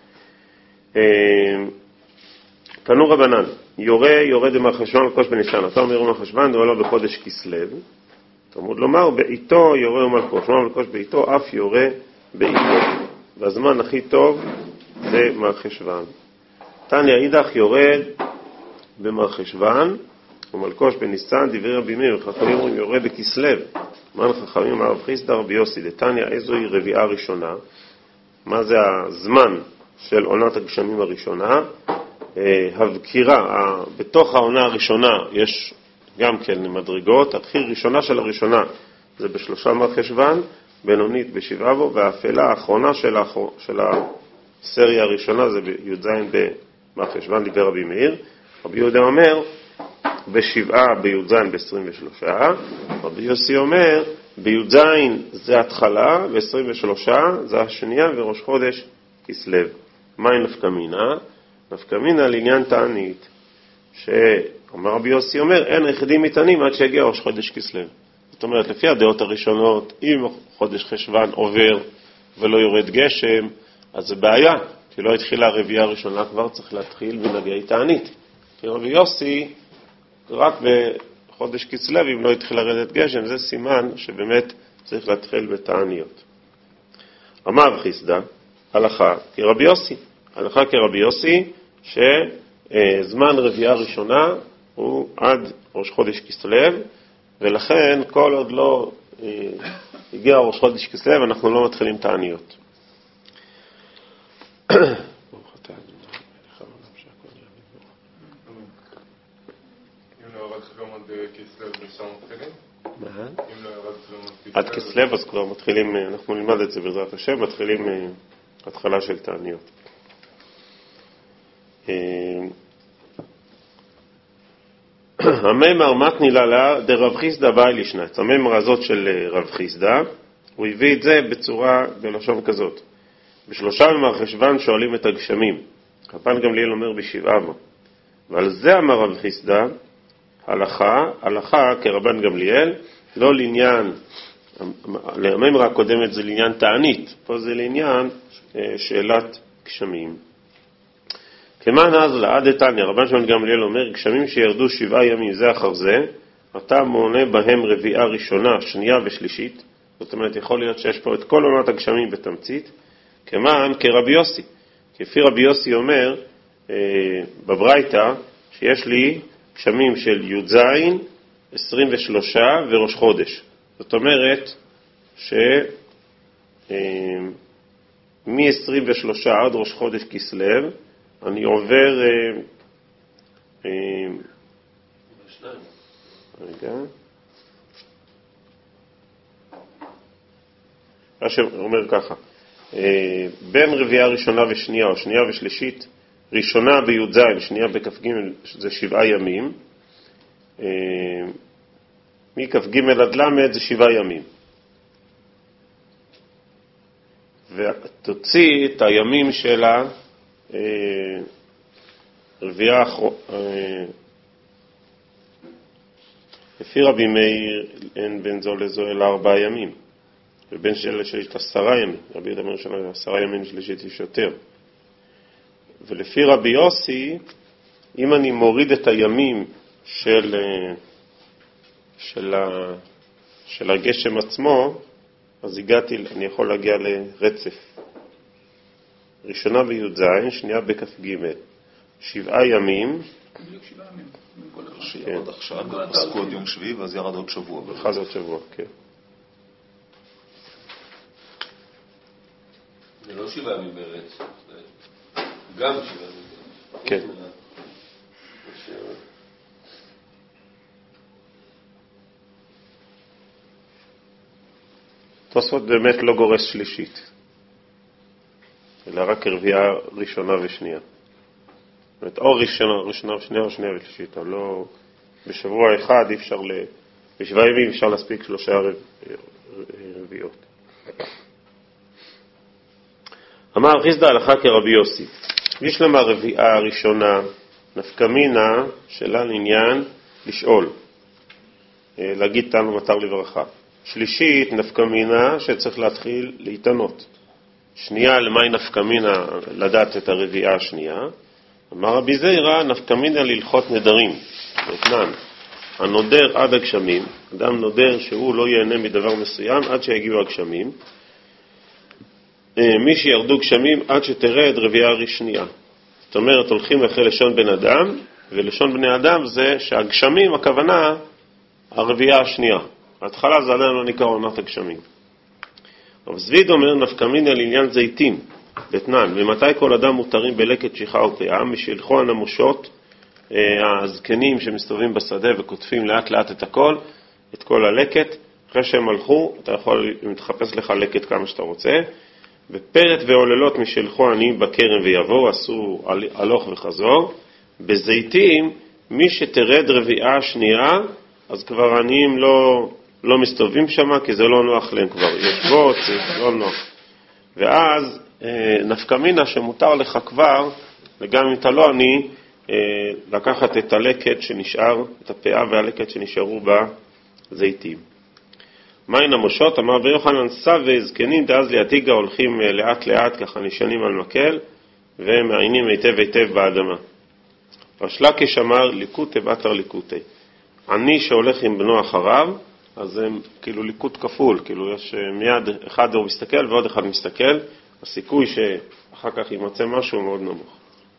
תנו רבנן, יורד במרחשוון מלקוש בניסן. אתה אומר במרחשוון, דולו בחודש כסלו. תלמוד לומר, בעיתו יורה ומלקוש. מה מלקוש בעיתו? אף יורה בעיתו. והזמן הכי טוב זה מרחשוון. תניא אידך יורד במרחשוון, ומלקוש בניסן, דברי רבי מאיר, חכמים אומרים יורה בכסלו. מה חכמים אמר רב חיסדא רבי יוסי, דתניא איזוהי רביעה ראשונה. מה זה הזמן של עונת הגשמים הראשונה? הבקירה, בתוך העונה הראשונה יש גם כן מדרגות. התחיל ראשונה של הראשונה זה בשלושה מרחשוון, בינונית בשבעה בו, והאפלה האחרונה של הסריה הראשונה זה בי"ז במרחשוון, דיבר רבי מאיר. רבי יהודה אומר בשבעה בי"ז ב-23, רבי יוסי אומר בי"ז זה התחלה, ב-23 זה השנייה וראש חודש כסלו. מהי נפקא מינה? נפקא מינה לעניין תענית, שאומר רבי יוסי אומר אין היחידים מתענים עד שיגיע ראש חודש כסלו. זאת אומרת, לפי הדעות הראשונות, אם חודש חשוון עובר ולא יורד גשם, אז זה בעיה, כי לא התחילה הרביעה הראשונה, כבר צריך להתחיל מנהגי תענית. כי רבי יוסי, רק בחודש כסלו, אם לא התחיל לרדת גשם, זה סימן שבאמת צריך להתחיל בתעניות. אמר רב חיסדא, הלכה כרבי יוסי. הלכה כרבי יוסי, שזמן רביעה ראשונה הוא עד ראש חודש כסלו, ולכן כל עוד לא הגיע ראש חודש כסלו, אנחנו לא מתחילים תעניות. עד כסלו, אז כבר מתחילים, אנחנו נלמד את זה בעזרת השם, מתחילים התחלה של תעניות. הממר מתנילה לה דרב חיסדא באי לשנץ. הממר הזאת של רב חיסדא, הוא הביא את זה בלשון כזאת. בשלושה במרחשוון שואלים את הגשמים. רבן גמליאל אומר בשבעה בו. ועל זה אמר רב חיסדא, הלכה כרבן גמליאל, לא לעניין, הממרה הקודמת זה לעניין תענית, פה זה לעניין שאלת גשמים. כמן אז לעד תניא, רבן שמעון גמליאל אומר, גשמים שירדו 7 ימים זה אחר זה, אתה מונה בהם רביעה ראשונה, שנייה ושלישית, זאת אומרת, יכול להיות שיש פה את כל עונת הגשמים בתמצית, כמן כרבי יוסי. כפי רבי יוסי אומר בברייתא, שיש לי גשמים של י"ז, 23 וראש חודש. זאת אומרת מ-23 עד ראש חודש כסלו, אני עובר רגע. רש"י אומר ככה, בין רביעה ראשונה ושנייה או שנייה ושלישית, ראשונה בי"ז, שנייה בכ"ג זה 7 ימים, מכ"ג עד למד זה 7 ימים. ותוציא את הימים של הרביעה לפי רבי מאיר אין בין זו לזו אלא 4 ימים, ובין שלישית 10 ימים. רבי יהודה אומר שלנו 10 ימים שלישית יש יותר. ולפי רבי יוסי, אם אני מוריד את הימים של הגשם עצמו, אז אני יכול להגיע לרצף. ראשונה בי"ז, שנייה בכ"ג, 7 ימים. בדיוק 7 ימים. שירד עכשיו, פסקו עוד יום שביעי, ואז ירד עוד שבוע. אחז עוד שבוע, כן. זה לא 7 ימים ברצף, גם 7 ימים. כן. תוספות באמת לא גורס שלישית, אלא רק רביעה ראשונה ושנייה. זאת אומרת, או ראשונה ושנייה או שנייה ושלישית, אבל לא בשבוע אחד אי אפשר, ב7 ימים אפשר להספיק 3 אמר חיסדא הלכה כרבי יוסי, יש למה הרביעה הראשונה, נפקא מינה שלה לעניין לשאול, להגיד תנו מטר לברכה. שלישית, נפקא מינה שצריך להתחיל להתענות. שנייה, למי נפקא מינה לדעת את הרביעה השנייה? אמר רבי זיירא, נפקא מינה להלכות נדרים, אתנן. הנודר עד הגשמים, אדם נודר שהוא לא ייהנה מדבר מסוים עד שיגיעו הגשמים, מי שירדו גשמים עד שתרד רביעה ראשונה. זאת אומרת, הולכים אחרי לשון בן אדם, ולשון בני אדם זה שהגשמים, הכוונה, הרביעה השנייה. ההתחלה זה עדיין לא נקרא עונת הגשמים. אבל זביד אומר, נפקא מינה לעניין זיתים, בתנן, ומתי כל אדם מותרים בלקט שיחה ופאה, משילכו הנמושות, הזקנים שמסתובבים בשדה וכותפים לאט לאט את כל הלקט, אחרי שהם הלכו, אתה יכול להתחפש לך לקט כמה שאתה רוצה, ופרט ועוללות משלחו עניים בכרם ויבואו, עשו הלוך וחזור. בזיתים, מי שתרד רביעה שנייה, אז כבר עניים לא מסתובבים שם, כי זה לא נוח להם כבר. יש בוץ, לא נוח. ואז נפקא מינה שמותר לך כבר, וגם אם אתה לא עני, לקחת את הלקט שנשאר, את הפאה והלקט שנשארו בזיתים. מים המושות, אמר רבי יוחנן, סבי זקנים דאז ליתיגה הולכים לאט לאט ככה נשענים על מקל ומעיינים היטב היטב באדמה. רשלקיש אמר ליקוטי בתר ליקוטי. עני שהולך עם בנו אחריו, אז זה כאילו ליקוט כפול, כאילו יש מיד אחד הוא מסתכל ועוד אחד מסתכל, הסיכוי שאחר כך יימצא משהו מאוד נמוך.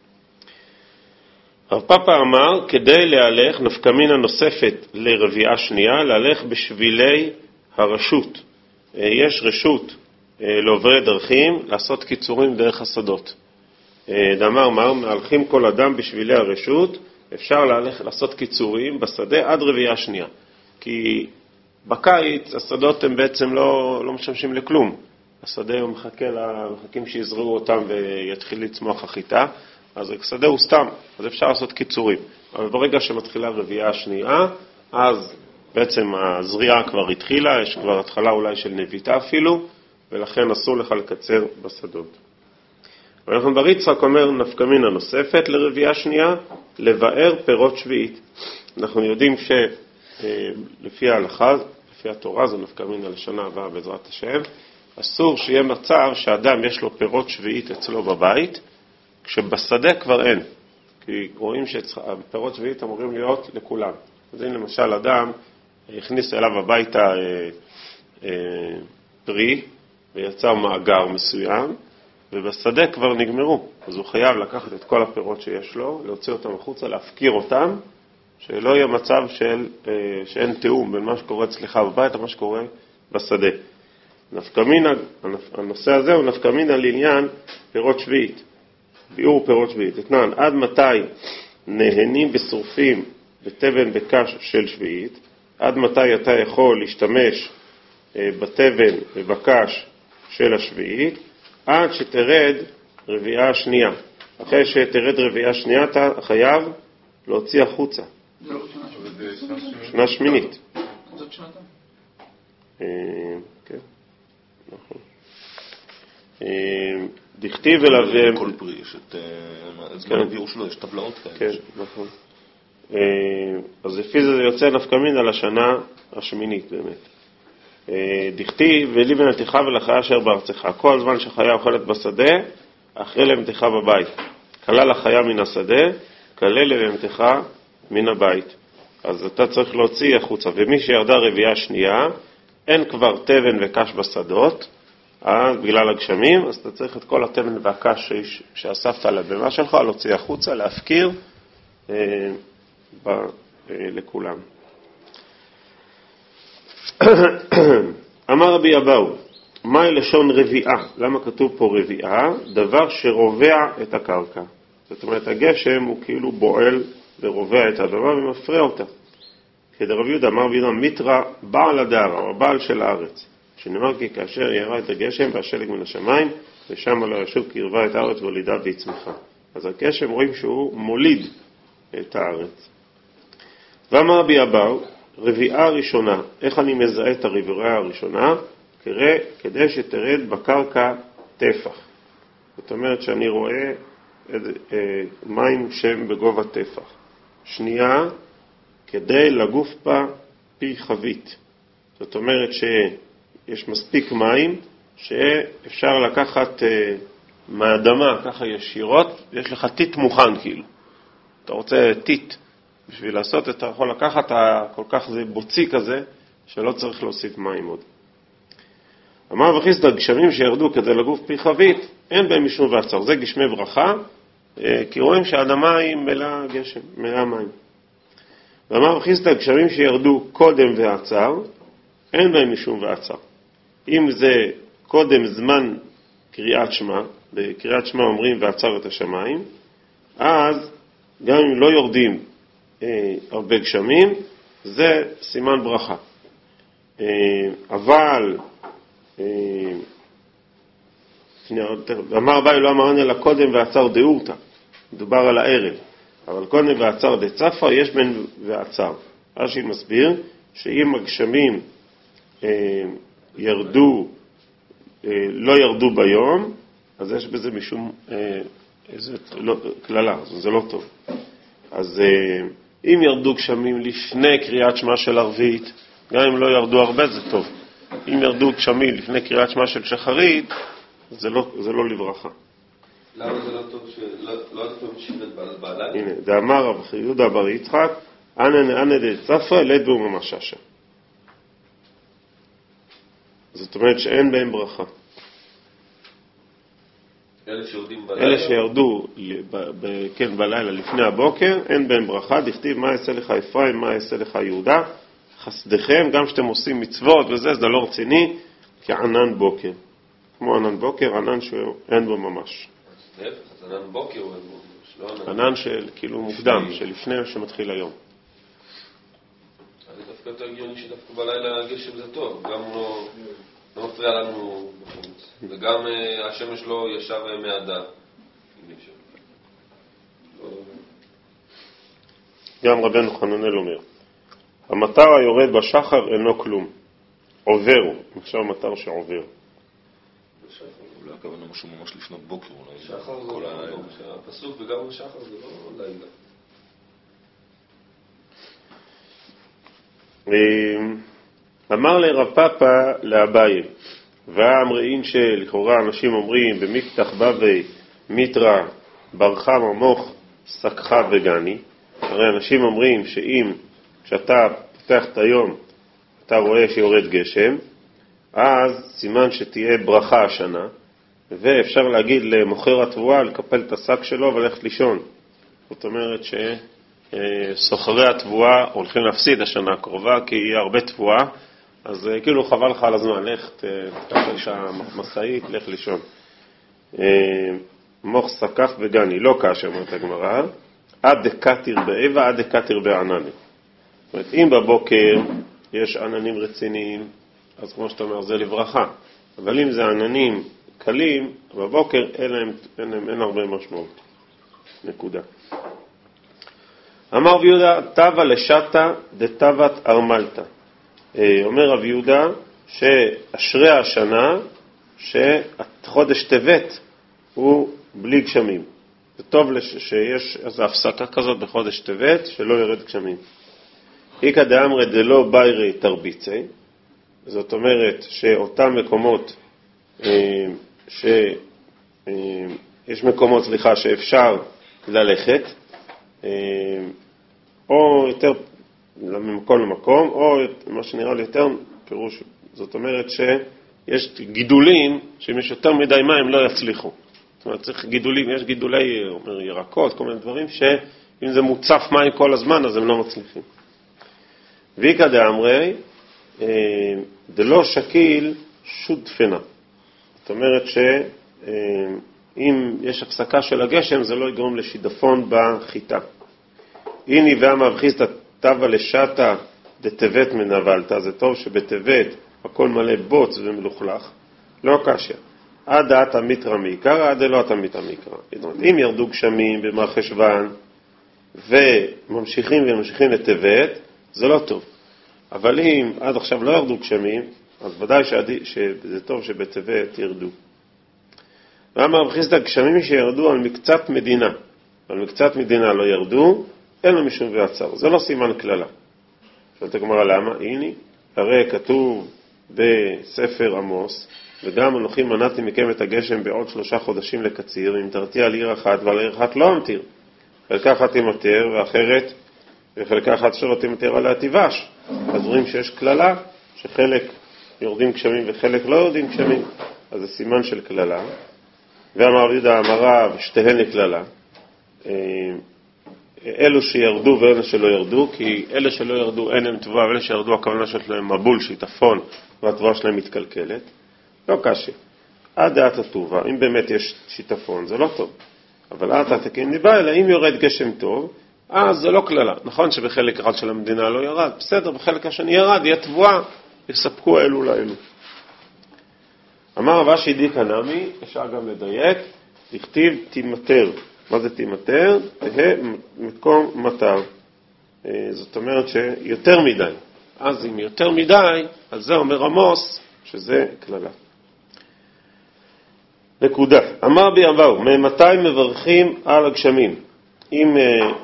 רב פאפא אמר, כדי להלך נפקא מינה נוספת לרביעה שנייה, להלך בשבילי הרשות. יש רשות לעוברי דרכים לעשות קיצורים דרך השדות. דאמר מהלכים כל אדם בשבילי הרשות, אפשר לעשות קיצורים בשדה עד רביעה שנייה. כי בקיץ השדות הם בעצם לא משמשים לכלום. השדה הוא מחכים שיזרעו אותם ויתחיל לצמוח החיטה, אז השדה הוא סתם, אז אפשר לעשות קיצורים. אבל ברגע שמתחילה רביעה השנייה, אז בעצם הזריעה כבר התחילה, יש כבר התחלה אולי של נביטה אפילו, ולכן אסור לך לקצר בשדות. ואנחנו בריצחק אומר נפקא מינה נוספת לרביעה שנייה, לבאר פירות שביעית. אנחנו יודעים שלפי ההלכה, לפי התורה, זו נפקא מינה לשנה הבאה בעזרת השם, אסור שיהיה מצב שאדם יש לו פירות שביעית אצלו בבית, כשבשדה כבר אין. כי רואים שהפירות שביעית אמורים להיות לכולם. אז אם למשל אדם הכניס אליו הביתה פרי ויצר מאגר מסוים, ובשדה כבר נגמרו. אז הוא חייב לקחת את כל הפירות שיש לו, להוציא אותם החוצה, להפקיר אותם, שלא יהיה מצב שאין תיאום בין מה שקורה אצלך בבית ומה שקורה בשדה. נפקא מינה, הנושא הזה הוא נפקא מינה לעניין פירות שביעית. ביאור פירות שביעית. אתנן, עד מתי נהנים ושורפים בתבן בקש של שביעית? עד מתי אתה יכול להשתמש בתבן ובקש של השביעית? עד שתרד רביעה שנייה. אחרי שתרד רביעה שנייה אתה חייב להוציא החוצה. זה לא שנה שמינית. זאת שנתיים. כן, נכון. דכתיב אליו... כל פרי, יש את זמן הביאור שלו, יש טבלאות כאלה. כן, נכון. אז לפי זה יוצא נפקא מינה לשנה השמינית באמת. דכתיב ולי בנתיך ולחיה אשר בארצך. כל זמן שחיה אוכלת בשדה, אחרי לבנתך בבית. כלל החיה מן השדה, כלל לבנתך מן הבית. אז אתה צריך להוציא החוצה. ומי שירדה רביעה שנייה, אין כבר תבן וקש בשדות, בגלל הגשמים, אז אתה צריך את כל התבן והקש שאספת על הבמה שלך, להוציא החוצה, להפקיר לכולם. אמר רבי אבאו, מה לשון רביעה? למה כתוב פה רביעה? דבר שרובע את הקרקע. זאת אומרת, הגשם הוא כאילו בועל ורובע את האדמה ומפריע אותה. כדרב יהודה אמר רבי יהודה, מיתרא בעל הדר, הבעל של הארץ. שנאמר כי כאשר ירה את הגשם והשלג מן השמיים, ושם לא ישוב כי ירבה את הארץ ולידה ויצמחה. אז הגשם רואים שהוא מוליד את הארץ. ואמר רבי אבאו, רביעה ראשונה, איך אני מזהה את הרביעה הראשונה? כדי שתרד בקרקע טפח. זאת אומרת שאני רואה מים שהם בגובה טפח. שנייה, כדי לגוף בה פי חבית. זאת אומרת שיש מספיק מים שאפשר לקחת מהאדמה ככה ישירות, יש לך טיט מוכן כאילו. אתה רוצה טיט בשביל לעשות, אתה יכול לקחת, כל כך זה בוצי כזה, שלא צריך להוסיף מים עוד. אמר וחיסדא, גשמים שירדו כדי לגוף פי חבית, אין בהם משום ועצר. זה גשמי ברכה, כי רואים שהאדמה היא מלאה גשם, מלאה מים. ואמר וחיסדא, גשמים שירדו קודם ועצר, אין בהם משום ועצר. אם זה קודם זמן קריאת שמע, בקריאת שמע אומרים ועצר את השמיים, אז גם אם לא יורדים הרבה גשמים, זה סימן ברכה. אבל אמר אביי לא אמרן אלא קודם ועצר דאורתא, מדובר על הערב, אבל קודם ועצר דצפה יש בין ועצר. רש"י מסביר שאם הגשמים לא ירדו ביום, אז יש בזה משום כללה, זה לא טוב. אז אם ירדו גשמים לפני קריאת שמע של ערבית, גם אם לא ירדו הרבה זה טוב. אם ירדו גשמים לפני קריאת שמע של שחרית, זה לא לברכה. למה זה לא טוב לא טוב שירת בעלה? הנה, דאמר רב יהודה בר יצחק, אנא דצפרא לית בהו ממששה. זאת אומרת שאין בהם ברכה. אלה שירדו בלילה לפני הבוקר, אין בהם ברכה. דכתיב מה יעשה לך אפרים, מה יעשה לך יהודה, חסדכם, גם שאתם עושים מצוות וזה, זה לא רציני, כענן בוקר. כמו ענן בוקר, ענן שאין בו ממש. אז ענן בוקר הוא אין בו. ענן של כאילו מוקדם, שלפני שמתחיל היום. אז זה דווקא יותר הגיוני שדווקא בלילה גשם זה טוב, גם לא מפריע לנו בחוץ. וגם השמש לא ישב מעדה. גם רבנו חננאל אומר, המטר היורד בשחר אינו כלום, עובר הוא, עכשיו מטר שעובר. אולי הכוונה משהו ממש לפנות בוקר, אולי. שחר זה לא, הפסוק וגם השחר זה לא לילה. אמר לרב פאפא לאביי, והאמרין שלכאורה אנשים אומרים במקטח בבי מיטרה ברכה ממוך סקחה וגני. הרי אנשים אומרים שאם כשאתה פותח את היום אתה רואה שיורד גשם, אז סימן שתהיה ברכה השנה, ואפשר להגיד למוכר התבואה לקפל את השק שלו וללכת לישון. זאת אומרת שסוחרי התבואה הולכים להפסיד השנה הקרובה, כי יהיה הרבה תבואה, אז כאילו חבל לך על הזמן, לך תקפל את המסעית, לך לישון. מוך סקח וגני, לא כאשר אומרת הגמרא, עד דקתיר באבה, עד דקתיר בענני. זאת אומרת, אם בבוקר יש עננים רציניים, אז כמו שאתה אומר, זה לברכה. אבל אם זה עננים קלים, בבוקר אין הרבה משמעות. נקודה. אמר רב יהודה, טבע לשטה דטבת ארמלתא. אומר רב יהודה שאשרי השנה שחודש טבת הוא בלי גשמים. זה טוב שיש איזו הפסקה כזאת בחודש טבת שלא ירד גשמים. איקא דאמרי דלא ביירי תרביצי, זאת אומרת שאותם מקומות יש מקומות שאפשר ללכת, או יותר ממקום למקום, או מה שנראה לי יותר פירוש, זאת אומרת שיש גידולים שאם יש יותר מדי מים לא יצליחו. זאת אומרת צריך גידולים, יש גידולי ירקות, כל מיני דברים שאם זה מוצף מים כל הזמן אז הם לא מצליחים. ויקא דאמרי דלא שקיל שודפנה. זאת אומרת שאם יש הפסקה של הגשם זה לא יגרום לשידפון בחיטה. הנה ואמר וחיסדא טבע לשטה דטבת מנבלתא, זה טוב שבטבת הכל מלא בוץ ומלוכלך, לא קשיא. עד דעת המיטרא מעיקרא, עד דלא המיטרא מעיקרא. אם ירדו גשמים במרחשוון וממשיכים לטבת, זה לא טוב. אבל אם עד עכשיו לא ירדו גשמים, אז ודאי שזה טוב שבטבת ירדו. ואמר רב חיסדא, גשמים שירדו על מקצת מדינה, על מקצת מדינה לא ירדו, אין לו משום ועצר. זה לא סימן כללה. שואלת הגמרא למה? הנה, הרי כתוב בספר עמוס, וגם אנוכי מנעתי מכם את הגשם בעוד 3 חודשים לקציר, אם תרתיע על עיר אחת ועל עיר אחת לא אמתיר. חלקה אחת תימטר ואחרת, וחלקה אחת שלא תימטר עליה תיבש. אז רואים שיש כללה, שחלק יורדים גשמים וחלק לא יורדים גשמים, אז זה סימן של כללה. ואמר רבי יהודה אמר רב, שתיהן לכללה. אלו שירדו ואלה שלא ירדו, כי אלה שלא ירדו אין הם תבואה, ואלה שירדו הכוונה שלהם מבול, שיטפון, והתבואה שלהם מתקלקלת. לא קשה. עד דעת הטובה, אם באמת יש שיטפון, זה לא טוב. אבל עד התקין ניבא, אלא אם יורד גשם טוב, אז זה לא כללה. נכון שבחלק אחד של המדינה לא ירד, בסדר, בחלק השני ירד, יהיה תבואה, יספקו אלו לאלו. אמר רב אשי דיקא נמי, אפשר גם לדייק, לכתיב תימטר. מה זה תימטר? תהא מקום מטר. זאת אומרת שיותר מדי. אז אם יותר מדי, אז זה אומר עמוס, שזה כללה. נקודה. אמר בי אבאו, ממתי מברכים על הגשמים? אם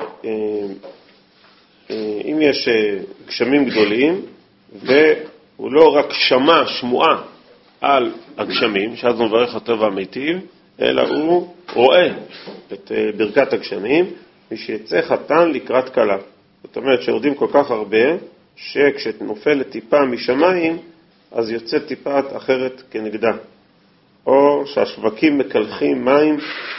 יש גשמים גדולים, והוא לא רק שמע שמועה על הגשמים, שאז הוא מברך הטוב והמיטיב, אלא הוא רואה את ברכת הגשמים, ושיצא חתן לקראת כלה. זאת אומרת שיורדים כל כך הרבה, שכשנופלת טיפה משמיים, אז יוצאת טיפה אחרת כנגדה. או שהשווקים מקלחים מים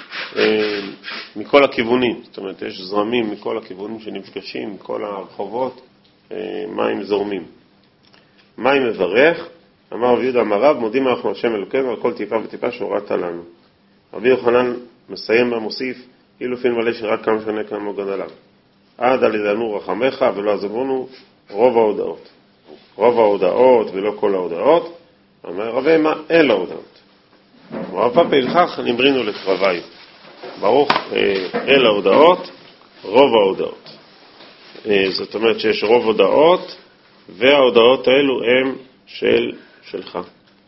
מכל הכיוונים. זאת אומרת, יש זרמים מכל הכיוונים שנפגשים, מכל הרחובות, מים זורמים. מים מברך, אמר רבי יהודה אמר רב, מודים אנחנו השם אלוקינו על כל טיפה וטיפה שהורדת לנו. רבי יוחנן מסיים ומוסיף, אילופין מלא שרק כמה שנה כמה גדליו. עד על ידענו רחמך ולא עזבונו רוב ההודעות. רוב ההודעות ולא כל ההודעות. אמר רבי מה? אל ההודעות. רב פאפי הלכך נמרינו לקרבי. ברוך אל ההודעות, רוב ההודעות. זאת אומרת שיש רוב הודעות, וההודעות האלו הם שלך.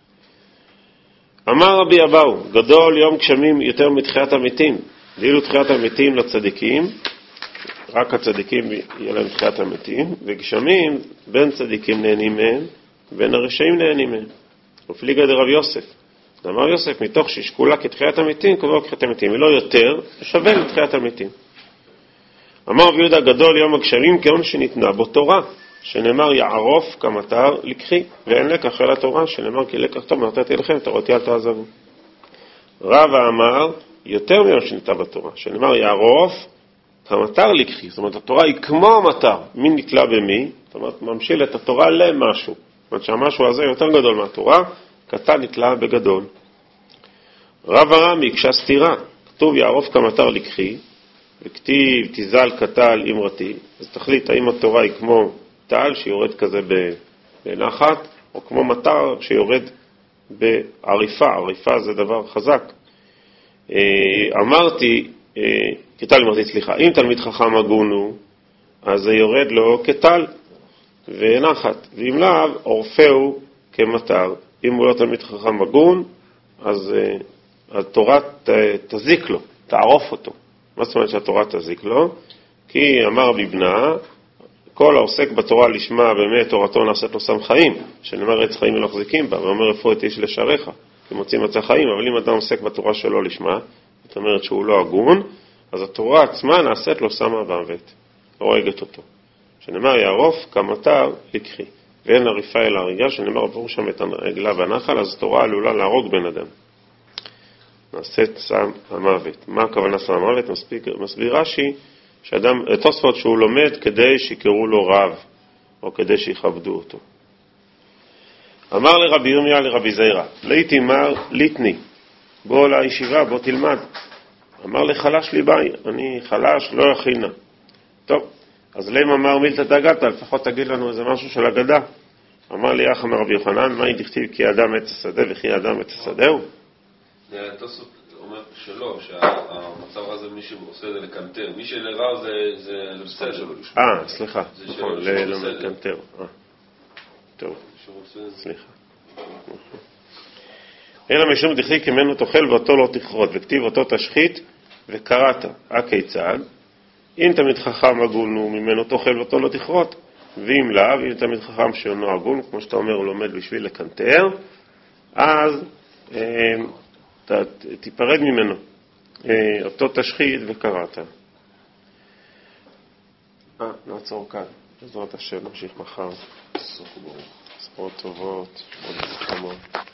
אמר רבי אבאו, גדול יום גשמים יותר מתחיית המתים. ואילו תחיית המתים לצדיקים, רק הצדיקים יהיה להם תחיית המתים, וגשמים בין צדיקים נהנים מהם, בין הרשעים נהנים מהם. ופליגה דרב יוסף. אמר יוסף, מתוך ששקולה כתחיית המתים, קובעו כתחיית המתים. היא לא יותר, שווה לתחיית המתים. אמר רבי יהודה, גדול יום הגשמים כיום שניתנה בו תורה, שנאמר יערוף כמטר לקחי, ואין לקח אל התורה, שנאמר כי לקח טוב נתתי לכם, תורתי אל תעזבו. רבא אמר, יותר מיום שניתנה בתורה, שנאמר יערוף כמטר לקחי. זאת אומרת, התורה היא כמו המטר, מי נתלה במי? זאת אומרת, ממשיל את התורה למשהו. זאת אומרת שהמשהו הזה יותר גדול מהתורה, קטן נתלה בגדול. רב הרמי, כשהסתירה, כתוב יערוף כמטר לקחי, וכתיב תזל קטל אמרתי, אז תחליט האם התורה היא כמו טל שיורד כזה בנחת, או כמו מטר שיורד בעריפה. עריפה זה דבר חזק. אמרתי, אם תלמיד חכם הגון הוא, אז זה יורד לו כטל ונחת, ואם לאו, עורפהו כמטר. אם הוא לא תלמיד חכם הגון, אז התורה תזיק לו, תערוף אותו. מה זאת אומרת שהתורה תזיק לו? כי אמר בבנה, כל העוסק בתורה לשמה באמת תורתו נעשית לו סם חיים, שנאמר עץ חיים ולא מחזיקים בה, ואומר רפוא את איש לשעריך, כי מוצאים מצא חיים. אבל אם אדם עוסק בתורה שלו לשמה, זאת אומרת שהוא לא הגון, אז התורה עצמה נעשית לו סמה ועוות, הורגת אותו. שנאמר יערוף כמטר לקחי, ואין עריפה אלא הריגה, שנאמר עבור שם את העגלה והנחל, אז התורה עלולה להרוג בן אדם. נעשית סם המוות. מה הכוונה סם המוות? מסביר רש"י, תוספות שהוא לומד כדי שיקראו לו רב, או כדי שיכבדו אותו. אמר לרבי ירמיה לרבי זיירא, ליתי מר ליתני, בוא לישיבה, בוא תלמד. אמר לחלש לי ביי, אני חלש, לא יכינה. טוב, אז למה אמר מילתא דאגתא, לפחות תגיד לנו איזה משהו של אגדה. אמר לי אמר רבי יוחנן, מה דכתיב כי אדם עץ השדה וכי אדם עץ השדה הוא? תוספות אומר שלא, שהמצב הזה מי שעושה זה לקנטר, מי שלרע זה בסדר. סליחה, נכון, לקנטר. טוב, סליחה. אלא משום דחי כמנו תאכל ואותו לא תכרות, וכתיב אותו תשחית וקראת. הכיצד? אם תמיד חכם הגון הוא ממנו תאכל ואותו לא תכרות, ואם לאו, אם תמיד חכם שאינו הגון, כמו שאתה אומר, הוא לומד בשביל לקנטר, אז תיפרד ממנו. אותו תשחית וקראת. נעצור כאן. בעזרת השם, נמשיך מחר. ספרות טובות, עוד מלחמות.